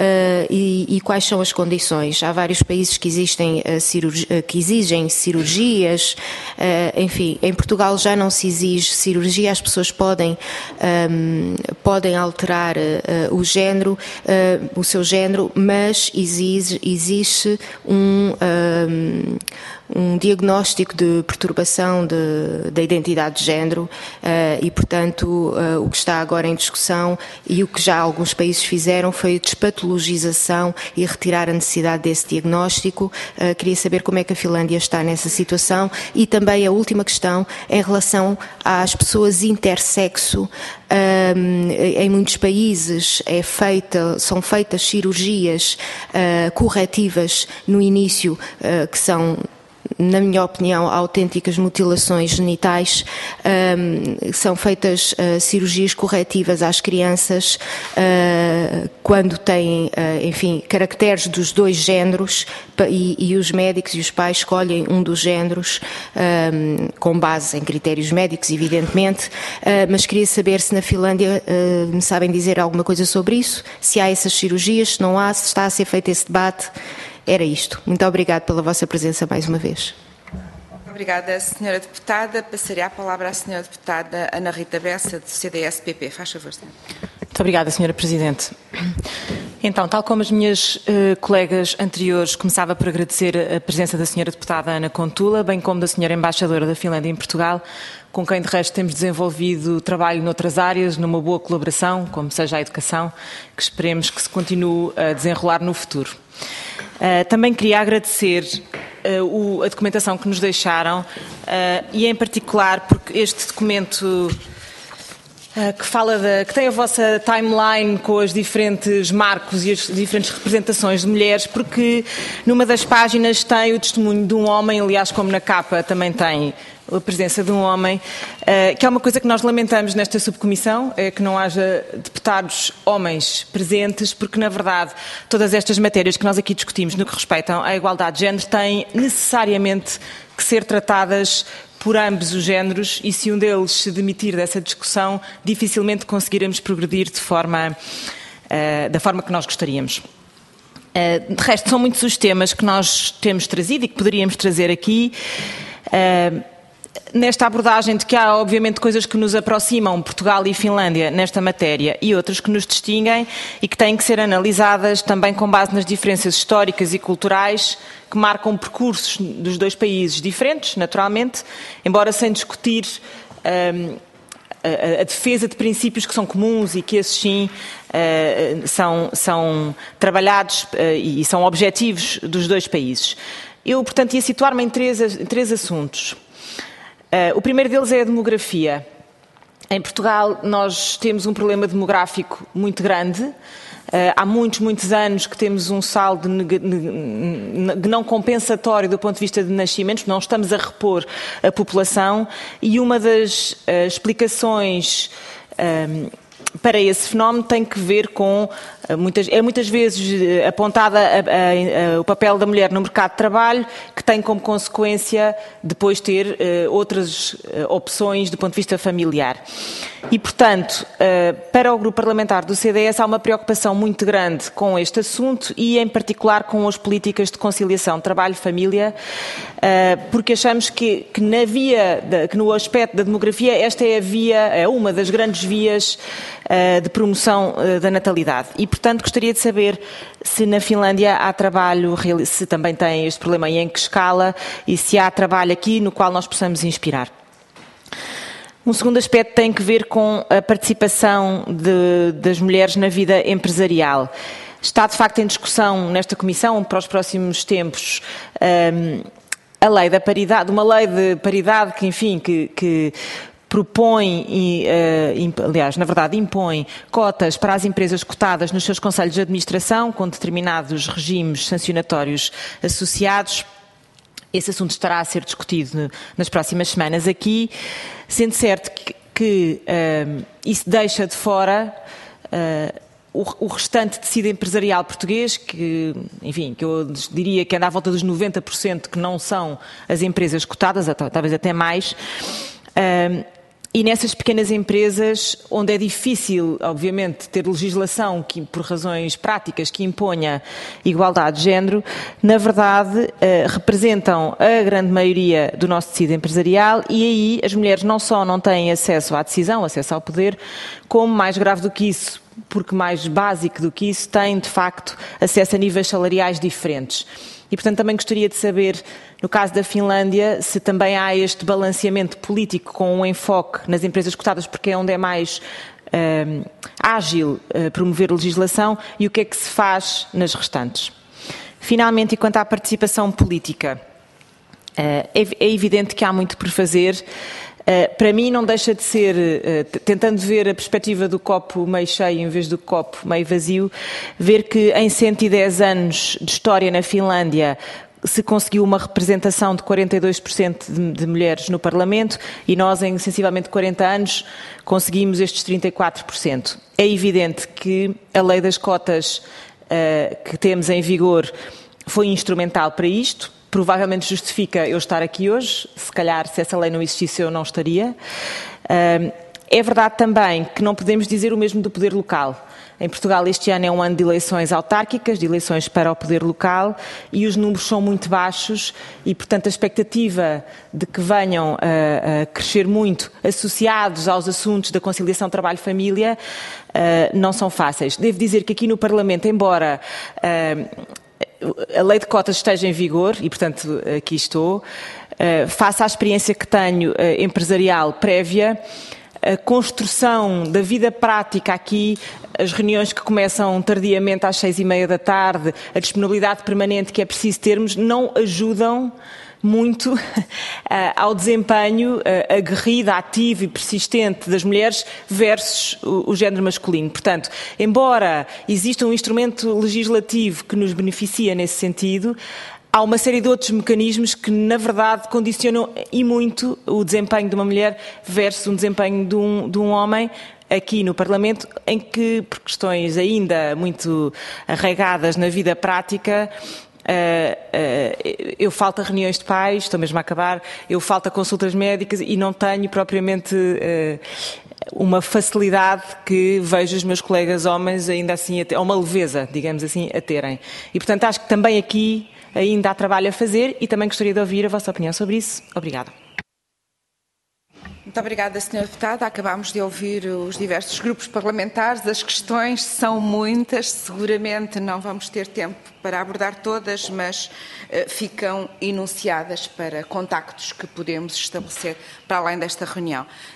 e, e quais são as condições. Há vários países que, existem, uh, cirurgi- uh, que exigem cirurgias, uh, enfim, em Portugal já não se exige cirurgia, as pessoas podem, um, podem alterar uh, o género, uh, o seu género, mas exige, existe um, um, um diagnóstico de perturbação de, da identidade de género uh, e, portanto, uh, o que está agora em discussão e o que já alguns países fizeram foi a despatologização e retirar a necessidade desse diagnóstico. Uh, queria saber como é que a Finlândia está nessa situação e também a última questão em relação às pessoas intersexo. Um, em muitos países é feita, são feitas cirurgias uh, corretivas no início, uh, que são, na minha opinião, autênticas mutilações genitais. Um, são feitas uh, cirurgias corretivas às crianças uh, quando têm, uh, enfim, caracteres dos dois géneros e, e os médicos e os pais escolhem um dos géneros um, com base em critérios médicos, evidentemente, uh, mas queria saber se na Finlândia uh, me sabem dizer alguma coisa sobre isso, se há essas cirurgias, se não há, se está a ser feito esse debate. Era isto. Muito obrigada pela vossa presença mais uma vez. Obrigada, senhora Deputada. Passaria a palavra à senhora Deputada Ana Rita Bessa, do C D S P P. Faz favor, senhora. Muito obrigada, senhora Presidente. Então, tal como as minhas uh, colegas anteriores, começava por agradecer a presença da senhora Deputada Ana Kontula, bem como da senhora Embaixadora da Finlândia em Portugal, com quem de resto temos desenvolvido trabalho noutras áreas, numa boa colaboração, como seja a educação, que esperemos que se continue a desenrolar no futuro. Uh, também queria agradecer uh, o, a documentação que nos deixaram uh, e em particular porque este documento uh, que fala da, que tem a vossa timeline com os diferentes marcos e as diferentes representações de mulheres, porque numa das páginas tem o testemunho de um homem, aliás como na capa também tem a presença de um homem, que é uma coisa que nós lamentamos nesta subcomissão, é que não haja deputados homens presentes, porque na verdade todas estas matérias que nós aqui discutimos no que respeitam à igualdade de género têm necessariamente que ser tratadas por ambos os géneros e se um deles se demitir dessa discussão, dificilmente conseguiremos progredir de forma, uh, da forma que nós gostaríamos. Uh, de resto, são muitos os temas que nós temos trazido e que poderíamos trazer aqui. Uh, Nesta abordagem de que há, obviamente, coisas que nos aproximam, Portugal e Finlândia, nesta matéria, e outras que nos distinguem e que têm que ser analisadas também com base nas diferenças históricas e culturais que marcam percursos dos dois países diferentes, naturalmente, embora sem discutir um, a, a defesa de princípios que são comuns e que esses sim uh, são, são trabalhados uh, e são objetivos dos dois países. Eu, portanto, ia situar-me em três, em três assuntos. Uh, o primeiro deles é a demografia. Em Portugal nós temos um problema demográfico muito grande. Uh, há muitos, muitos anos que temos um saldo não compensatório do ponto de vista de nascimentos, não estamos a repor a população, e uma das uh, explicações um, para esse fenómeno tem que ver com, muitas, é muitas vezes apontada a, a, a, o papel da mulher no mercado de trabalho, que tem como consequência depois ter uh, outras uh, opções do ponto de vista familiar. E, portanto, uh, para o grupo parlamentar do C D S há uma preocupação muito grande com este assunto e, em particular, com as políticas de conciliação trabalho-família, uh, porque achamos que, que, na via, de, que no aspecto da demografia, esta é a via, é uma das grandes vias uh, de promoção uh, da natalidade. E, portanto, gostaria de saber se na Finlândia há trabalho, se também tem este problema e em que escala, e se há trabalho aqui no qual nós possamos inspirar. Um segundo aspecto tem que ver com a participação de, das mulheres na vida empresarial. Está, de facto, em discussão nesta Comissão, para os próximos tempos, um, a lei da paridade, uma lei de paridade que, enfim, que, que propõe, e, uh, imp, aliás, na verdade, impõe cotas para as empresas cotadas nos seus conselhos de administração, com determinados regimes sancionatórios associados. Esse assunto estará a ser discutido nas próximas semanas aqui, sendo certo que, que uh, isso deixa de fora uh, o, o restante tecido empresarial português, que, enfim, que eu diria que anda à volta dos noventa por cento que não são as empresas cotadas, talvez até mais. Uh, E nessas pequenas empresas, onde é difícil, obviamente, ter legislação que, por razões práticas que imponha igualdade de género, na verdade, eh, representam a grande maioria do nosso tecido empresarial, e aí as mulheres não só não têm acesso à decisão, acesso ao poder, como, mais grave do que isso, porque mais básico do que isso, têm, de facto, acesso a níveis salariais diferentes. E, portanto, também gostaria de saber, no caso da Finlândia, se também há este balanceamento político com um enfoque nas empresas cotadas, porque é onde é mais uh, ágil uh, promover legislação, e o que é que se faz nas restantes. Finalmente, e quanto à participação política, uh, é, é evidente que há muito por fazer. Uh, para mim não deixa de ser, uh, tentando ver a perspectiva do copo meio cheio em vez do copo meio vazio, ver que em cento e dez anos de história na Finlândia se conseguiu uma representação de quarenta e dois por cento de, de mulheres no Parlamento, e nós em sensivelmente quarenta anos conseguimos estes trinta e quatro por cento. É evidente que a lei das cotas uh, que temos em vigor foi instrumental para isto. Provavelmente justifica eu estar aqui hoje, se calhar se essa lei não existisse eu não estaria. É verdade também que não podemos dizer o mesmo do poder local. Em Portugal este ano é um ano de eleições autárquicas, de eleições para o poder local, e os números são muito baixos e, portanto, a expectativa de que venham a, a crescer muito associados aos assuntos da conciliação trabalho-família não são fáceis. Devo dizer que aqui no Parlamento, embora a lei de cotas esteja em vigor, e portanto aqui estou, face à experiência que tenho empresarial prévia, a construção da vida prática aqui, as reuniões que começam tardiamente às seis e meia da tarde, a disponibilidade permanente que é preciso termos, não ajudam muito uh, ao desempenho uh, aguerrido, ativo e persistente das mulheres versus o, o género masculino. Portanto, embora exista um instrumento legislativo que nos beneficia nesse sentido, há uma série de outros mecanismos que, na verdade, condicionam e muito o desempenho de uma mulher versus um desempenho de um, de um homem aqui no Parlamento, em que, por questões ainda muito arraigadas na vida prática, Uh, uh, eu falto a reuniões de pais, estou mesmo a acabar, eu falto a consultas médicas e não tenho propriamente uh, uma facilidade que vejo os meus colegas homens ainda assim, a ter, ou uma leveza, digamos assim, a terem. E, portanto, acho que também aqui ainda há trabalho a fazer e também gostaria de ouvir a vossa opinião sobre isso. Obrigada. Muito obrigada, senhora Deputada. Acabámos de ouvir os diversos grupos parlamentares. As questões são muitas, seguramente não vamos ter tempo para abordar todas, mas uh, ficam enunciadas para contactos que podemos estabelecer para além desta reunião.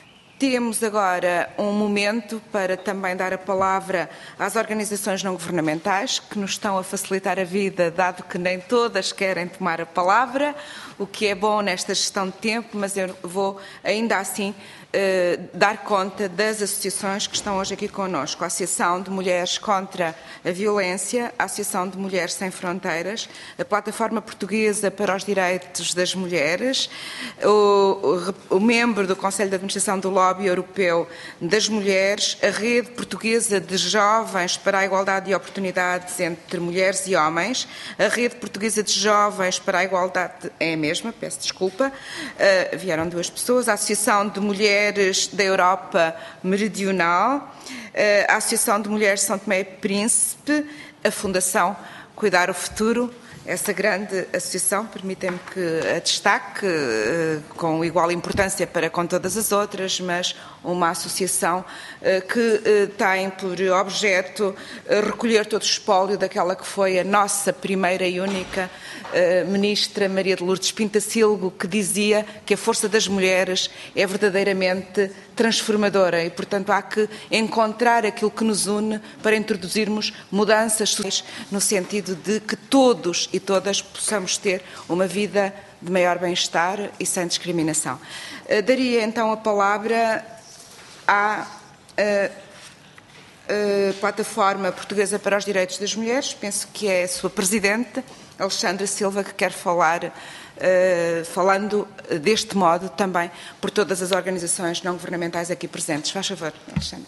temos agora um momento para também dar a palavra às organizações não governamentais que nos estão a facilitar a vida, dado que nem todas querem tomar a palavra, o que é bom nesta gestão de tempo, mas eu vou ainda assim eh, dar conta das associações que estão hoje aqui connosco. A Associação de Mulheres contra a Violência, a Associação de Mulheres Sem Fronteiras, a Plataforma Portuguesa para os Direitos das Mulheres, o, o, o membro do Conselho de Administração do Lobby Europeu das Mulheres, a Rede Portuguesa de Jovens para a Igualdade de Oportunidades entre Mulheres e Homens, a Rede Portuguesa de Jovens para a Igualdade, é a mesma, peço desculpa, uh, vieram duas pessoas, a Associação de Mulheres da Europa Meridional, uh, a Associação de Mulheres de São Tomé e Príncipe, a Fundação Cuidar o Futuro. Essa grande associação, permitem-me que a destaque, com igual importância para com todas as outras, mas uma associação que tem por objeto recolher todo o espólio daquela que foi a nossa primeira e única ministra Maria de Lourdes Pintacilgo, que dizia que a força das mulheres é verdadeiramente transformadora e, portanto, há que encontrar aquilo que nos une para introduzirmos mudanças sociais no sentido de que todos e todas possamos ter uma vida de maior bem-estar e sem discriminação. Uh, daria então a palavra à uh, uh, Plataforma Portuguesa para os Direitos das Mulheres, penso que é a sua Presidente, Alexandra Silva, que quer falar, uh, falando deste modo também por todas as organizações não governamentais aqui presentes. Faz favor, Alexandra.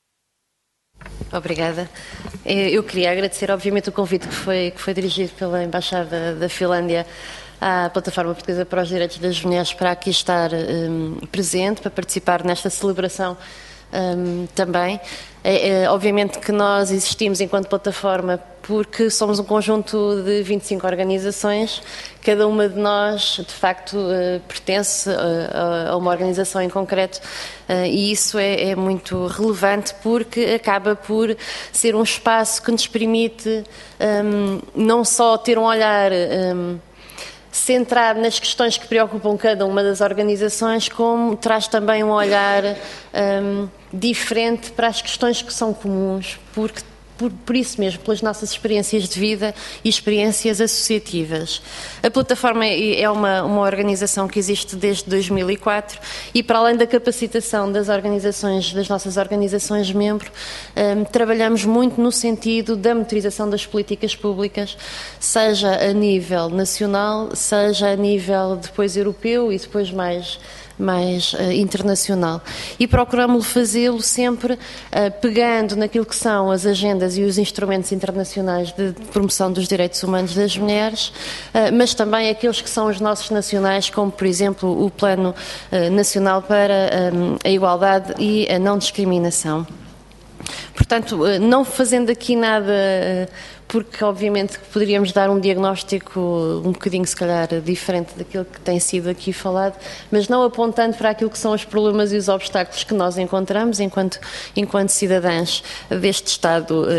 Obrigada. Eu queria agradecer, obviamente, o convite que foi, que foi dirigido pela Embaixada da Finlândia à Plataforma Portuguesa para os Direitos das Mulheres para aqui estar um, presente, para participar nesta celebração um, também. É, é, obviamente que nós existimos enquanto plataforma porque somos um conjunto de vinte e cinco organizações, cada uma de nós, de facto, uh, pertence uh, a uma organização em concreto uh, e isso é, é muito relevante porque acaba por ser um espaço que nos permite um, não só ter um olhar um, centrado nas questões que preocupam cada uma das organizações, como traz também um olhar um, diferente para as questões que são comuns, porque Por, por isso mesmo, pelas nossas experiências de vida e experiências associativas. A plataforma é uma, uma organização que existe desde dois mil e quatro e, para além da capacitação das organizações, das nossas organizações membro, um, trabalhamos muito no sentido da monitorização das políticas públicas, seja a nível nacional, seja a nível depois europeu e depois mais mais uh, internacional. E procuramos fazê-lo sempre uh, pegando naquilo que são as agendas e os instrumentos internacionais de promoção dos direitos humanos das mulheres, uh, mas também aqueles que são os nossos nacionais, como, por exemplo, o Plano uh, Nacional para um, a Igualdade e a Não Discriminação. Portanto, uh, não fazendo aqui nada... Uh, porque obviamente poderíamos dar um diagnóstico um bocadinho, se calhar, diferente daquilo que tem sido aqui falado, mas não apontando para aquilo que são os problemas e os obstáculos que nós encontramos enquanto, enquanto cidadãs deste Estado uh,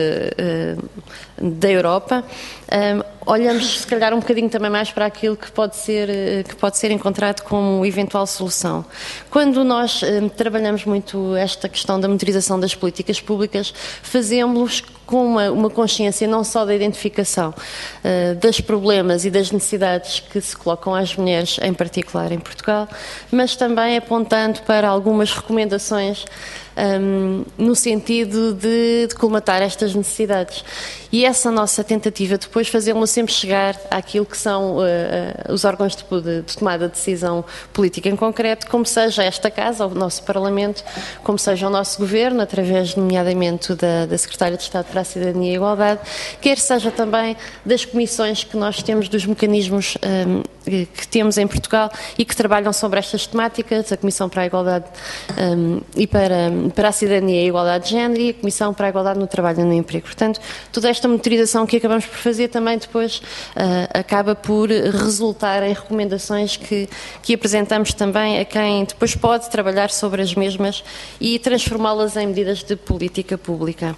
uh, da Europa. Um, olhamos, se calhar, um bocadinho também mais para aquilo que pode ser, uh, que pode ser encontrado como eventual solução. Quando nós uh, trabalhamos muito esta questão da monitorização das políticas públicas, fazemos com uma, uma consciência não só da identificação uh, dos problemas e das necessidades que se colocam às mulheres, em particular em Portugal, mas também apontando para algumas recomendações um, no sentido de, de colmatar estas necessidades. E essa nossa tentativa depois fazemos sempre chegar àquilo que são uh, uh, os órgãos de, de, de tomada de decisão política em concreto, como seja esta Casa, o nosso Parlamento, como seja o nosso Governo, através, nomeadamente, da, da Secretária de Estado para a Cidadania e a Igualdade, quer seja também das comissões que nós temos, dos mecanismos um, que temos em Portugal e que trabalham sobre estas temáticas, a Comissão para a Igualdade um, e para, para a Cidadania e a Igualdade de Género e a Comissão para a Igualdade no Trabalho e no Emprego. Portanto, toda esta monitorização que acabamos por fazer também depois uh, acaba por resultar em recomendações que, que apresentamos também a quem depois pode trabalhar sobre as mesmas e transformá-las em medidas de política pública.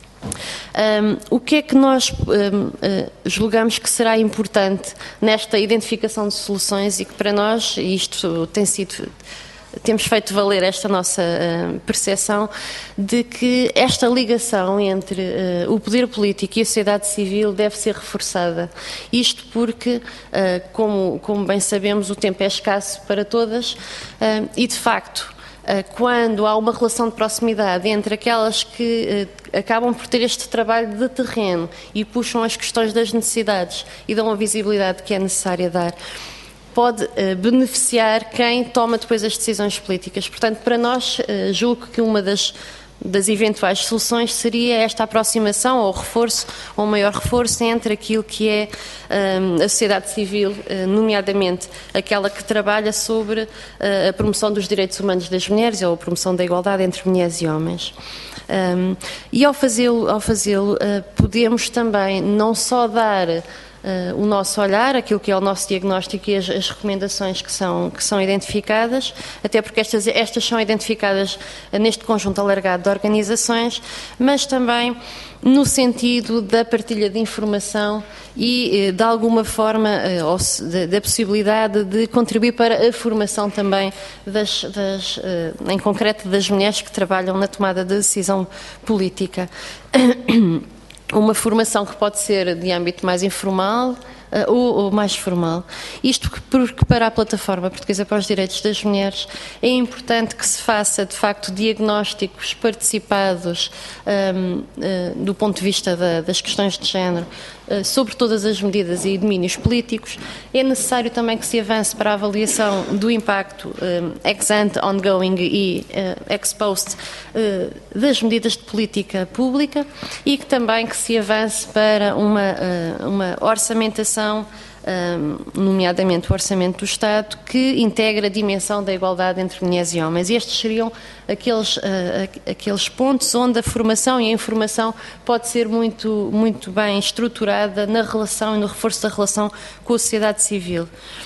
Um, o que é que nós um, uh, julgamos que será importante nesta identificação de soluções e que para nós, e isto tem sido temos feito valer esta nossa uh, percepção de que esta ligação entre uh, o poder político e a sociedade civil deve ser reforçada. Isto porque, uh, como, como bem sabemos, o tempo é escasso para todas uh, e, de facto, quando há uma relação de proximidade entre aquelas que uh, acabam por ter este trabalho de terreno e puxam as questões das necessidades e dão a visibilidade que é necessária dar, pode uh, beneficiar quem toma depois as decisões políticas. Portanto, para nós, uh, julgo que uma das das eventuais soluções seria esta aproximação ou reforço, ou maior reforço entre aquilo que é um, a sociedade civil, uh, nomeadamente aquela que trabalha sobre uh, a promoção dos direitos humanos das mulheres ou a promoção da igualdade entre mulheres e homens. Um, e ao fazê-lo, ao fazê-lo uh, podemos também não só dar Uh, o nosso olhar, aquilo que é o nosso diagnóstico e as, as recomendações que são, que são identificadas, até porque estas, estas são identificadas uh, neste conjunto alargado de organizações, mas também no sentido da partilha de informação e, uh, de alguma forma, uh, ou se, de, da possibilidade de contribuir para a formação também, das, das, uh, em concreto, das mulheres que trabalham na tomada de decisão política. Uma formação que pode ser de âmbito mais informal uh, ou, ou mais formal. Isto porque para a Plataforma Portuguesa para os Direitos das Mulheres é importante que se faça, de facto, diagnósticos participados um, uh, do ponto de vista da, das questões de género uh, sobre todas as medidas e domínios políticos. É necessário também que se avance para a avaliação do impacto um, ex ante, ongoing e uh, ex post uh, das medidas de política pública e que também que se avance para uma, uh, uma orçamentação, um, nomeadamente o Orçamento do Estado, que integra a dimensão da igualdade entre mulheres e homens. E estes seriam aqueles, uh, aqueles pontos onde a formação e a informação pode ser muito, muito bem estruturada na relação e no reforço da relação com a sociedade civil.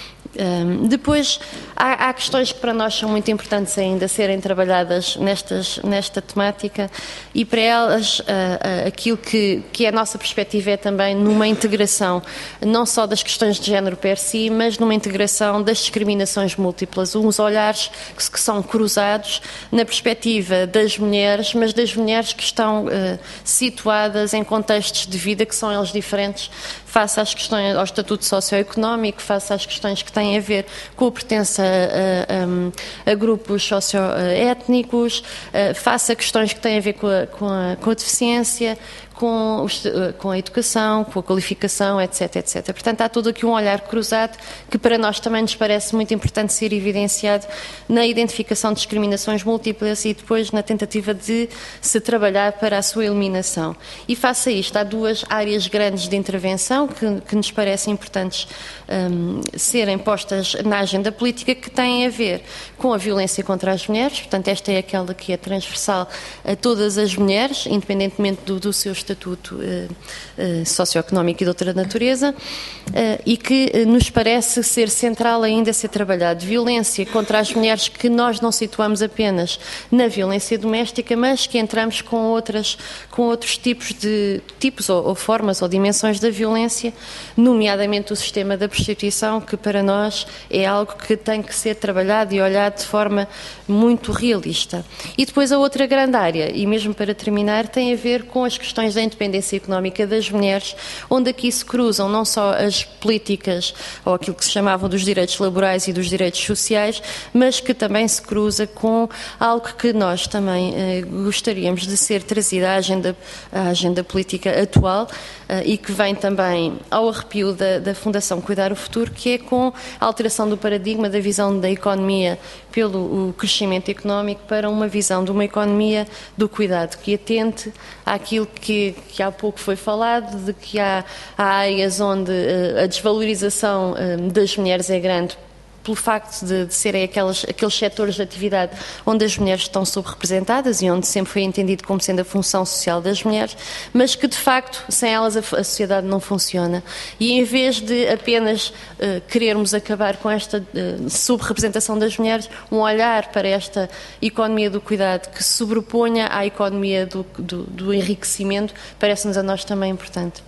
Um, depois, há, há questões que para nós são muito importantes ainda serem trabalhadas nestas, nesta temática e para elas uh, uh, aquilo que, que é a nossa perspectiva é também numa integração, não só das questões de género per si, mas numa integração das discriminações múltiplas, uns olhares que, que são cruzados na perspectiva das mulheres, mas das mulheres que estão uh, situadas em contextos de vida que são eles diferentes, face às questões, ao estatuto socioeconómico, face às questões que têm a ver com a pertença a, a, a grupos socioétnicos, face a questões que têm a ver com a, com a, com a deficiência, com, os, com a educação, com a qualificação, etc, etcétera. Portanto, há todo aqui um olhar cruzado que para nós também nos parece muito importante ser evidenciado na identificação de discriminações múltiplas e depois na tentativa de se trabalhar para a sua eliminação. E face a isto, há duas áreas grandes de intervenção que, que nos parecem importantes um, serem postas na agenda política, que têm a ver com a violência contra as mulheres. Portanto, esta é aquela que é transversal a todas as mulheres, independentemente do, do seu estatuto uh, uh, socioeconómico e de outra natureza, uh, e que uh, nos parece ser central ainda a ser trabalhado. Violência contra as mulheres que nós não situamos apenas na violência doméstica, mas que entramos com, outras, com outros tipos de tipos ou, ou formas ou dimensões da violência, nomeadamente o sistema da prostituição, que para nós é algo que tem que ser trabalhado e olhado de forma muito realista. E depois a outra grande área, e mesmo para terminar, tem a ver com as questões da independência económica das mulheres, onde aqui se cruzam não só as políticas ou aquilo que se chamavam dos direitos laborais e dos direitos sociais, mas que também se cruza com algo que nós também eh, gostaríamos de ser trazido à agenda, à agenda política atual eh, e que vem também ao arrepio da, da Fundação Cuidar o Futuro, que é com a alteração do paradigma da visão da economia pelo o crescimento económico para uma visão de uma economia do cuidado, que atente àquilo que, que há pouco foi falado, de que há, há áreas onde uh, a desvalorização uh, das mulheres é grande pelo facto de, de serem aquelas, aqueles setores de atividade onde as mulheres estão subrepresentadas e onde sempre foi entendido como sendo a função social das mulheres, mas que de facto sem elas a, a sociedade não funciona. E em vez de apenas uh, querermos acabar com esta uh, subrepresentação das mulheres, um olhar para esta economia do cuidado que se sobreponha à economia do, do, do enriquecimento, parece-nos a nós também importante.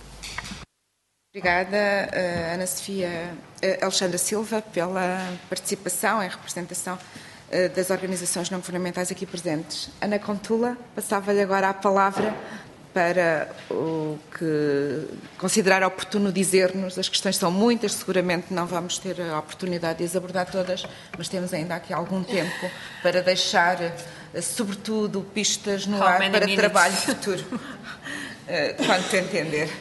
Obrigada, Ana Sofia Alexandra Silva, pela participação em representação das organizações não governamentais aqui presentes. Ana Contula, passava-lhe agora a palavra para o que considerar oportuno dizer-nos. As questões são muitas, seguramente não vamos ter a oportunidade de as abordar todas, mas temos ainda aqui algum tempo para deixar, sobretudo, pistas no ar para minutes? Trabalho futuro, quanto entender.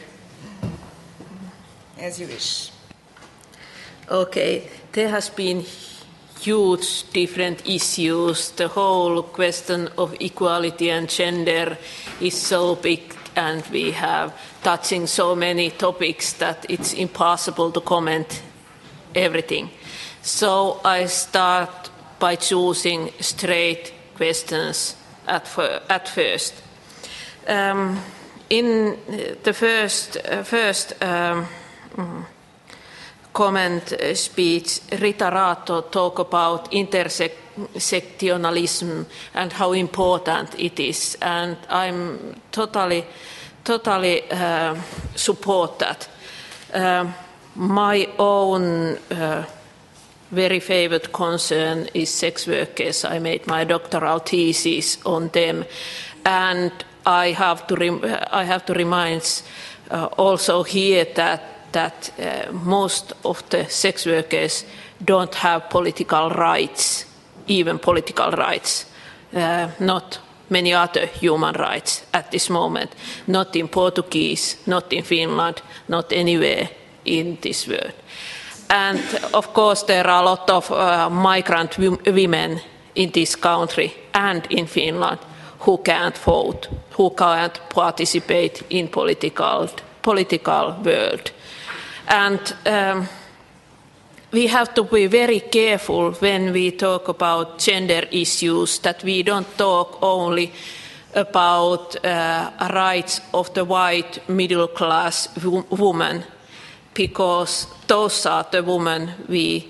As you wish. Okay, there has been huge different issues. The whole question of equality and gender is so big, and we have touching so many topics that it's impossible to comment everything. So I start by choosing straight questions at, at first. Um, in the first, uh, first um, comment uh, speech, Rita Rato talked about intersectionalism and how important it is, and I'm totally, totally uh, support that. Uh, my own uh, very favorite concern is sex workers. I made my doctoral thesis on them, and I have to rem- I have to remind uh, also here that that uh, most of the sex workers don't have political rights, even political rights, uh, not many other human rights at this moment, not in Portuguese, not in Finland, not anywhere in this world. And of course there are a lot of uh, migrant w- women in this country and in Finland who can't vote, who can't participate in political, political world. And um, we have to be very careful when we talk about gender issues, that we don't talk only about uh, rights of the white middle-class w- woman, because those are the women we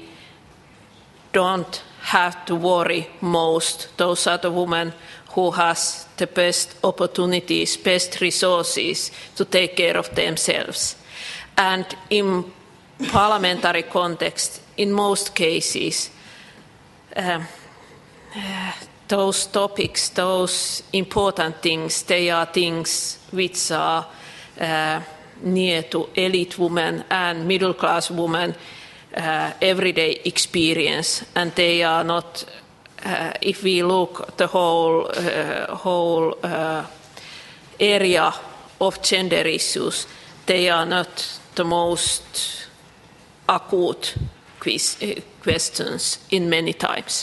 don't have to worry most. Those are the women who has the best opportunities, best resources to take care of themselves. And in parliamentary context, in most cases, um, uh, those topics, those important things, they are things which are uh, near to elite women and middle-class women uh, everyday experience, and they are not, uh, if we look at the whole, uh, whole uh, area of gender issues, they are not the most acute quiz, uh, questions in many times.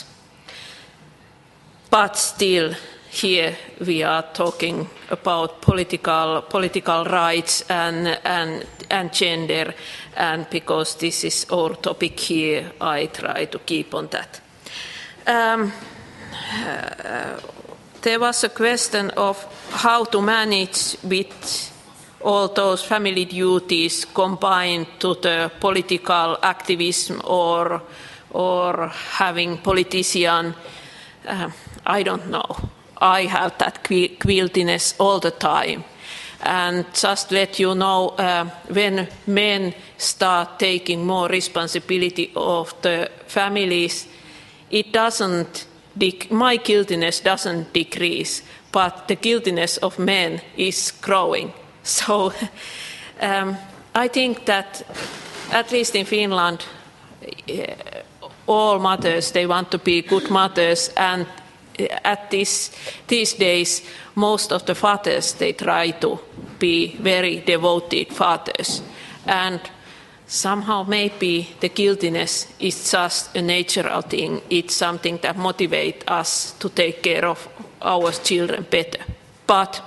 But still, here we are talking about political political rights and and and gender, and because this is our topic here, I try to keep on that. Um, uh, there was a question of how to manage with all those family duties combined to the political activism or or having politician. Uh, I don't know. I have that guiltiness all the time. And just let you know, uh, when men start taking more responsibility of the families, it doesn't, dec- my guiltiness doesn't decrease, but the guiltiness of men is growing. So um, I think that, at least in Finland, uh, all mothers, they want to be good mothers, and at this, these days, most of the fathers, they try to be very devoted fathers. And somehow maybe the guiltiness is just a natural thing. It's something that motivates us to take care of our children better. But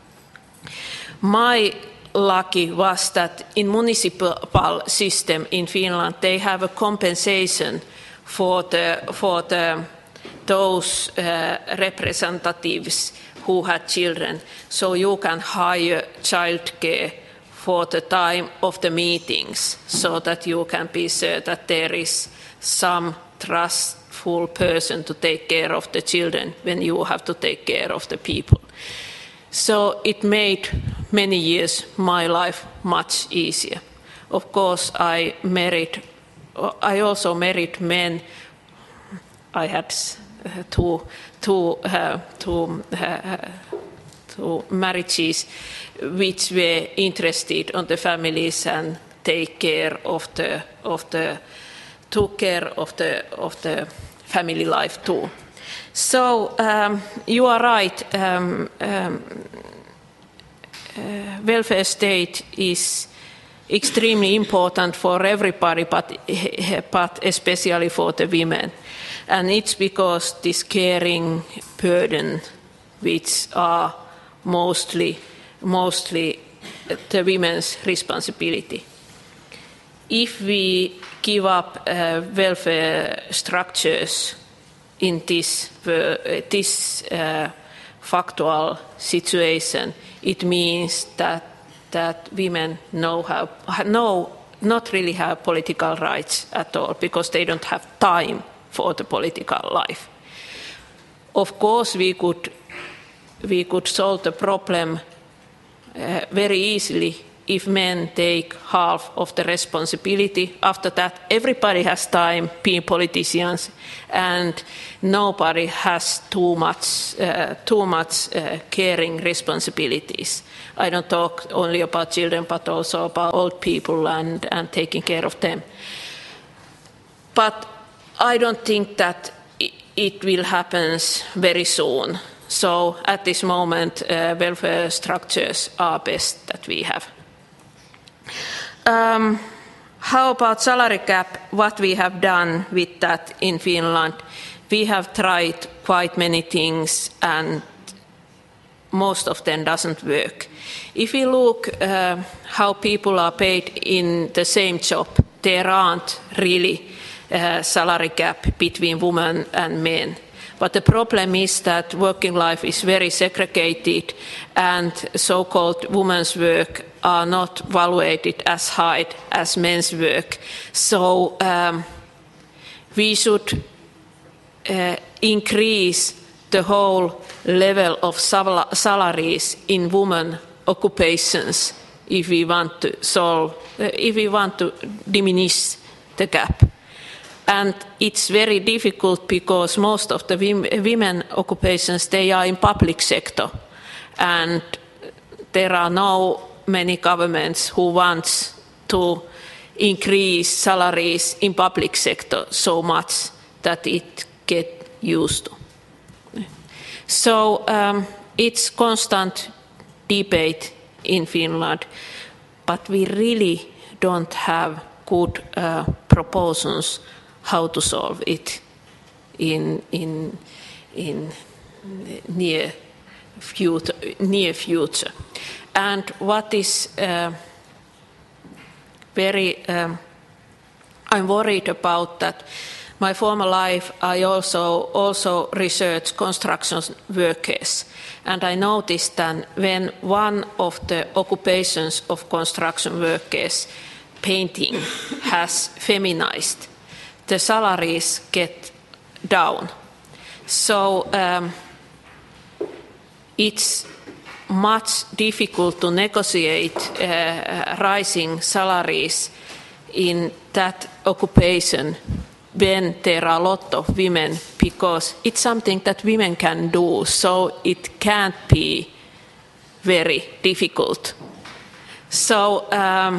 my lucky was that in municipal system in Finland, they have a compensation for the for the those uh, representatives who had children, so you can hire childcare for the time of the meetings, so that you can be sure that there is some trustful person to take care of the children when you have to take care of the people. So it made many years my life much easier. Of course, I married, I also married men. I had to to uh, to uh, to marriages which were interested on the families and take care of the of the took care of the of the family life too. So um, you are right. Um, um, uh, welfare state is extremely important for everybody, but but especially for the women, and it's because this caring burden, which are mostly mostly the women's responsibility. If we give up uh, welfare structures in this uh, this uh, factual situation, it means that that women know how no not really have political rights at all because they don't have time for the political life. Of course, we could we could solve the problem uh, very easily if men take half of the responsibility. After that, everybody has time being politicians, and nobody has too much uh, too much uh, caring responsibilities. I don't talk only about children, but also about old people and, and taking care of them. But I don't think that it will happen very soon. So at this moment, uh, welfare structures are best that we have. Um, how about salary cap? What we have done with that in Finland? We have tried quite many things, and most of them doesn't work. If we look uh, how people are paid in the same job, there aren't really uh, salary gap between women and men. But the problem is that working life is very segregated, and so-called women's work are not valuated as high as men's work. So um, we should uh, increase the whole level of sal- salaries in women occupations if we want to solve, uh, if we want to diminish the gap. And it's very difficult because most of the women occupations, they are in public sector, and there are no many governments who want to increase salaries in public sector so much that it get used to. So um, it's constant debate in Finland, but we really don't have good uh, proposals how to solve it in in in near future. Near future. And what is uh, very um, I'm worried about that. My former life, I also also researched construction workers, and I noticed that when one of the occupations of construction workers, painting, has feminized, the salaries get down. So um, it's much difficult to negotiate uh, rising salaries in that occupation when there are a lot of women, because it's something that women can do, so it can't be very difficult. So um,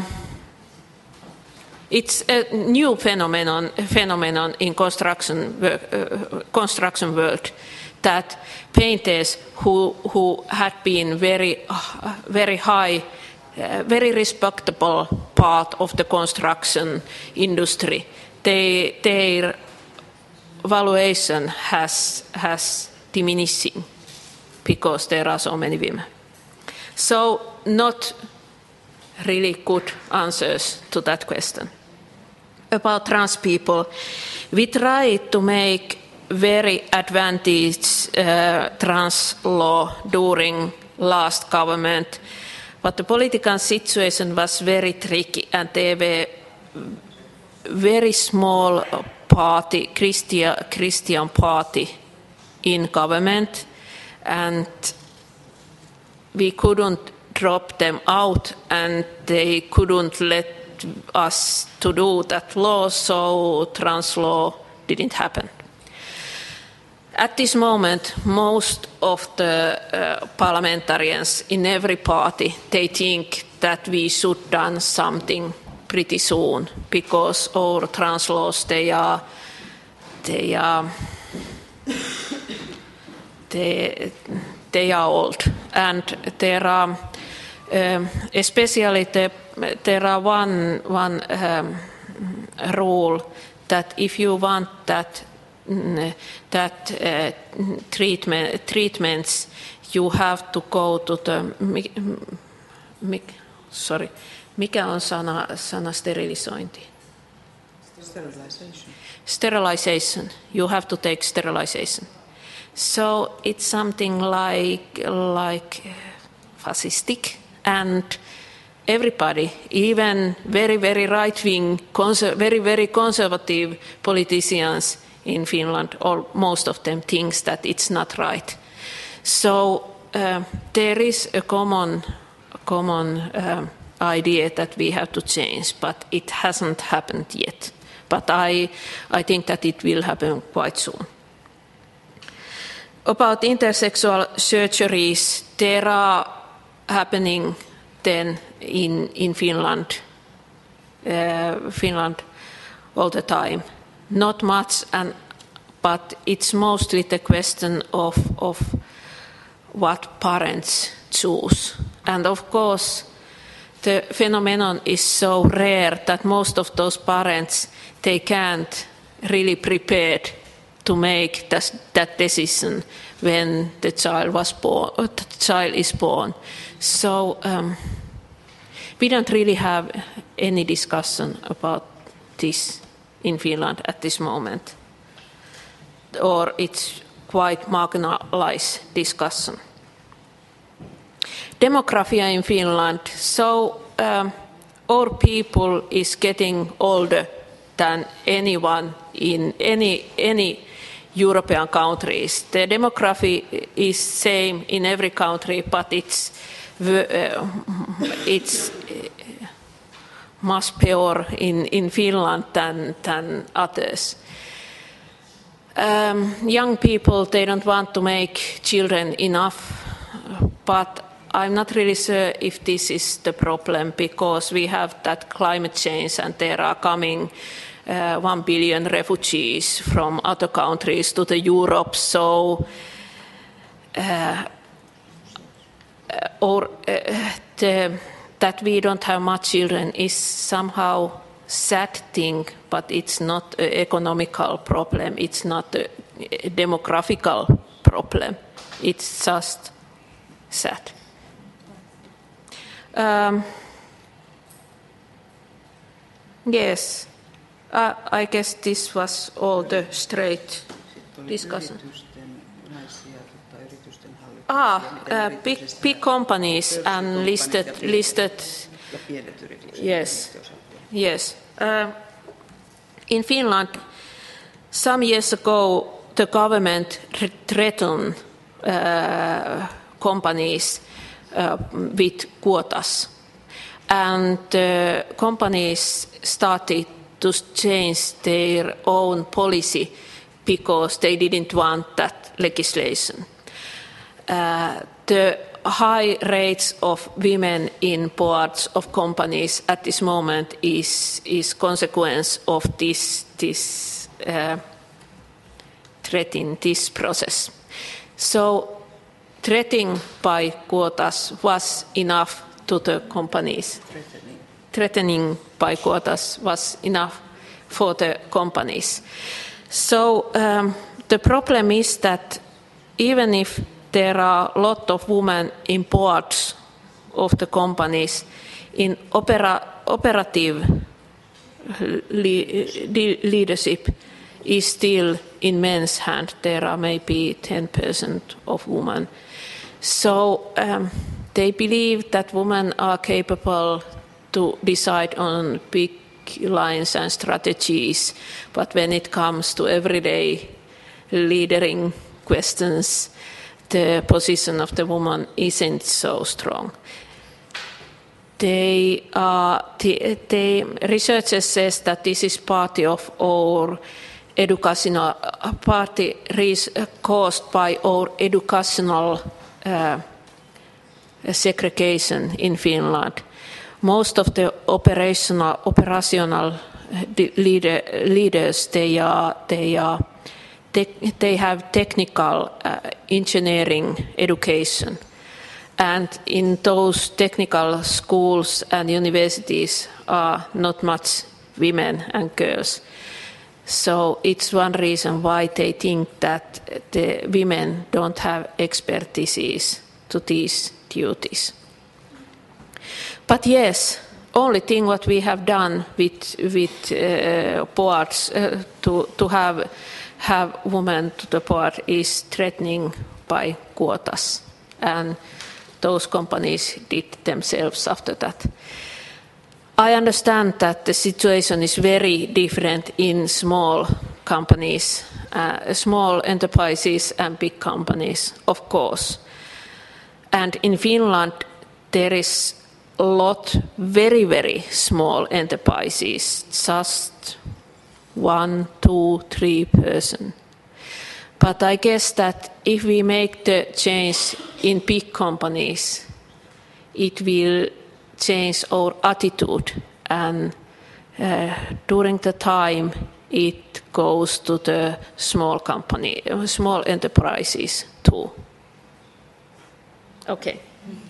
it's a new phenomenon, phenomenon in construction uh, construction world that painters who who had been very uh, very high, uh, very respectable part of the construction industry, they, their valuation has has diminishing because there are so many women. So not really good answers to that question. About trans people, we tried to make very advantageous uh, trans law during last government, but the political situation was very tricky, and there were very small party, Christian, Christian party in government, and we couldn't drop them out, and they couldn't let us to do that law, so trans law didn't happen. at this moment, most of the uh, parliamentarians in every party, they think that we should done something pretty soon because our trans laws, they are, they are, they, they are old, and there are, um, especially the, there are one one um, rule that if you want that that uh, treatment treatments, you have to go to the mi, mi, sorry, mikä on sana sana sterilisointi? Sterilization. Sterilization. You have to take sterilization. So it's something like like fascistic, and everybody, even very very right wing, very very conservative politicians in Finland, or most of them thinks that it's not right. So uh, there is a common, common uh, idea that we have to change, but it hasn't happened yet. But I, I think that it will happen quite soon. About intersexual surgeries, there are happening then in, in Finland, uh, Finland all the time. Not much, and but it's mostly the question of, of what parents choose. And of course, the phenomenon is so rare that most of those parents, they can't really prepare to make that, that decision when the child was born, or the child is born. So um, we don't really have any discussion about this in Finland at this moment, or it's quite marginalized discussion. Demography in Finland. So um, our people is getting older than anyone in any any European countries. The demography is same in every country, but it's uh, it's much better in, in Finland than, than others. Um, young people, they don't want to make children enough, but I'm not really sure if this is the problem, because we have that climate change and there are coming uh, one billion refugees from other countries to the Europe, so uh, or uh, the that we don't have much children is somehow sad thing, but it's not an economical problem, it's not a demographical problem, it's just sad. Um, yes, uh, I guess this was all the straight discussion. Ah, uh, big, big companies and listed, listed. Yes, yes. Uh, in Finland, some years ago, the government threatened uh, companies uh, with quotas, and uh, companies started to change their own policy because they didn't want that legislation. Uh, the high rates of women in boards of companies at this moment is is consequence of this this uh, threatening this process. So threatening by quotas was enough to the companies. Threatening, threatening by quotas was enough for the companies. So um, the problem is that even if there are a lot of women in boards of the companies, in opera, operative le leadership is still in men's hand. There are maybe ten percent of women. So um, they believe that women are capable to decide on big lines and strategies, but when it comes to everyday leadering questions, the position of the woman isn't so strong. They are, the, the researchers says that this is part of our educational party is caused by our educational uh, segregation in Finland. Most of the operational operational leader, leaders they are they are they have technical uh, engineering education, and in those technical schools and universities are not much women and girls. So it's one reason why they think that the women don't have expertise to these duties. But yes, only thing what we have done with with uh, boards uh, to to have have women to the board is threatening by quotas, and those companies did themselves after that. I understand that the situation is very different in small companies, uh, small enterprises and big companies, of course. And in Finland, there is a lot very, very small enterprises, just one, two, three person. But I guess that if we make the change in big companies, it will change our attitude, and uh, during the time it goes to the small company, small enterprises too. Okay.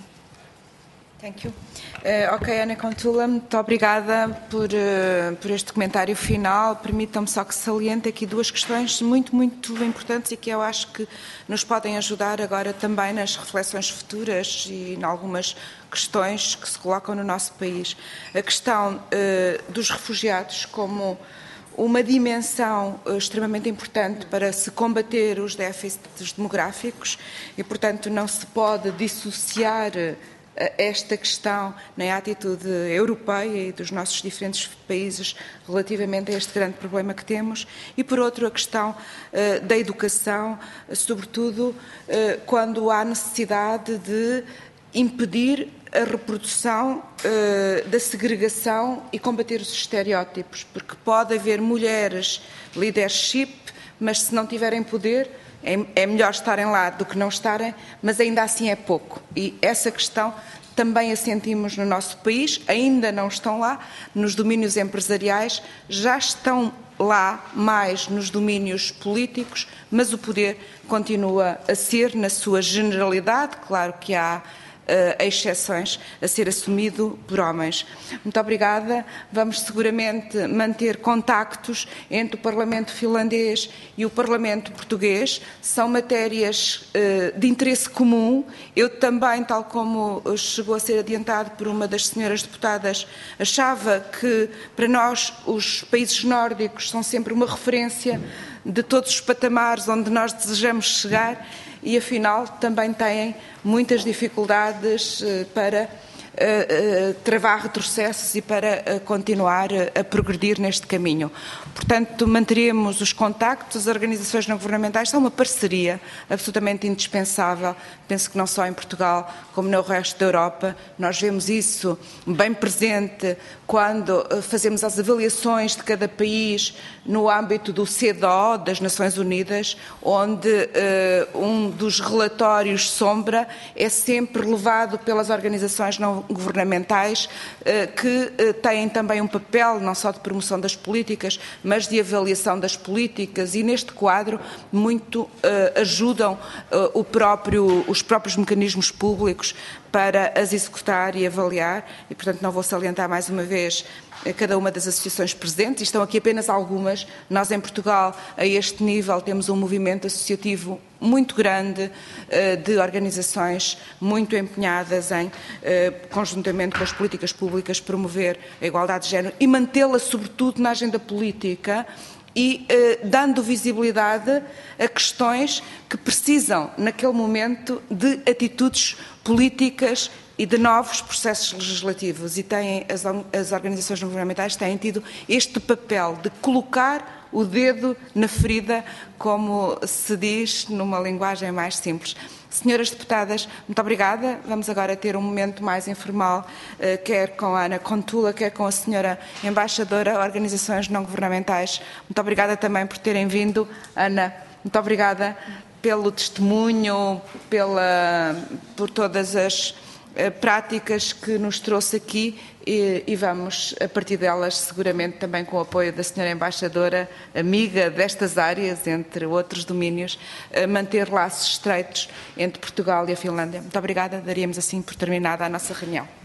Thank you. Uh, ok, Ana Contula, muito obrigada por, uh, por este comentário final. Permitam-me só que saliente aqui duas questões muito, muito importantes e que eu acho que nos podem ajudar agora também nas reflexões futuras e em algumas questões que se colocam no nosso país. A questão uh, dos refugiados como uma dimensão uh, extremamente importante para se combater os déficits demográficos e, portanto, não se pode dissociar uh, esta questão na atitude europeia e dos nossos diferentes países relativamente a este grande problema que temos, e por outro a questão uh, da educação, sobretudo uh, quando há necessidade de impedir a reprodução uh, da segregação e combater os estereótipos, porque pode haver mulheres leadership, mas se não tiverem poder, é melhor estarem lá do que não estarem, mas ainda assim é pouco. E essa questão também a sentimos no nosso país, ainda não estão lá nos domínios empresariais, já estão lá mais nos domínios políticos, mas o poder continua a ser, na sua generalidade, claro que há Uh, exceções, a ser assumido por homens. Muito obrigada. Vamos seguramente manter contactos entre o Parlamento finlandês e o Parlamento português. São matérias uh, de interesse comum. Eu também, tal como chegou a ser adiantado por uma das senhoras deputadas, achava que para nós os países nórdicos são sempre uma referência de todos os patamares onde nós desejamos chegar, e afinal também têm muitas dificuldades para uh, uh, travar retrocessos e para uh, continuar a, a progredir neste caminho. Portanto, manteremos os contactos, as organizações não governamentais são uma parceria absolutamente indispensável, penso que não só em Portugal, como no resto da Europa. Nós vemos isso bem presente quando fazemos as avaliações de cada país no âmbito do C E D O, das Nações Unidas, onde uh, um dos relatórios sombra é sempre levado pelas organizações não governamentais, uh, que uh, têm também um papel não só de promoção das políticas, mas de avaliação das políticas, e neste quadro muito uh, ajudam uh, o próprio, os próprios mecanismos públicos para as executar e avaliar, e portanto não vou salientar mais uma vez cada uma das associações presentes, estão aqui apenas algumas. Nós em Portugal, a este nível, temos um movimento associativo muito grande de organizações muito empenhadas em, conjuntamente com as políticas públicas, promover a igualdade de género e mantê-la sobretudo na agenda política, e eh, dando visibilidade a questões que precisam, naquele momento, de atitudes políticas e de novos processos legislativos, e têm, as, as organizações não governamentais têm tido este papel de colocar o dedo na ferida, como se diz numa linguagem mais simples. Senhoras deputadas, muito obrigada. Vamos agora ter um momento mais informal, quer com a Ana Contula, quer com a senhora Embaixadora, organizações não governamentais. Muito obrigada também por terem vindo. Ana, muito obrigada pelo testemunho, pela, por todas as práticas que nos trouxe aqui e, e vamos, a partir delas, seguramente também com o apoio da senhora Embaixadora, amiga destas áreas, entre outros domínios, manter laços estreitos entre Portugal e a Finlândia. Muito obrigada, daríamos assim por terminada a nossa reunião.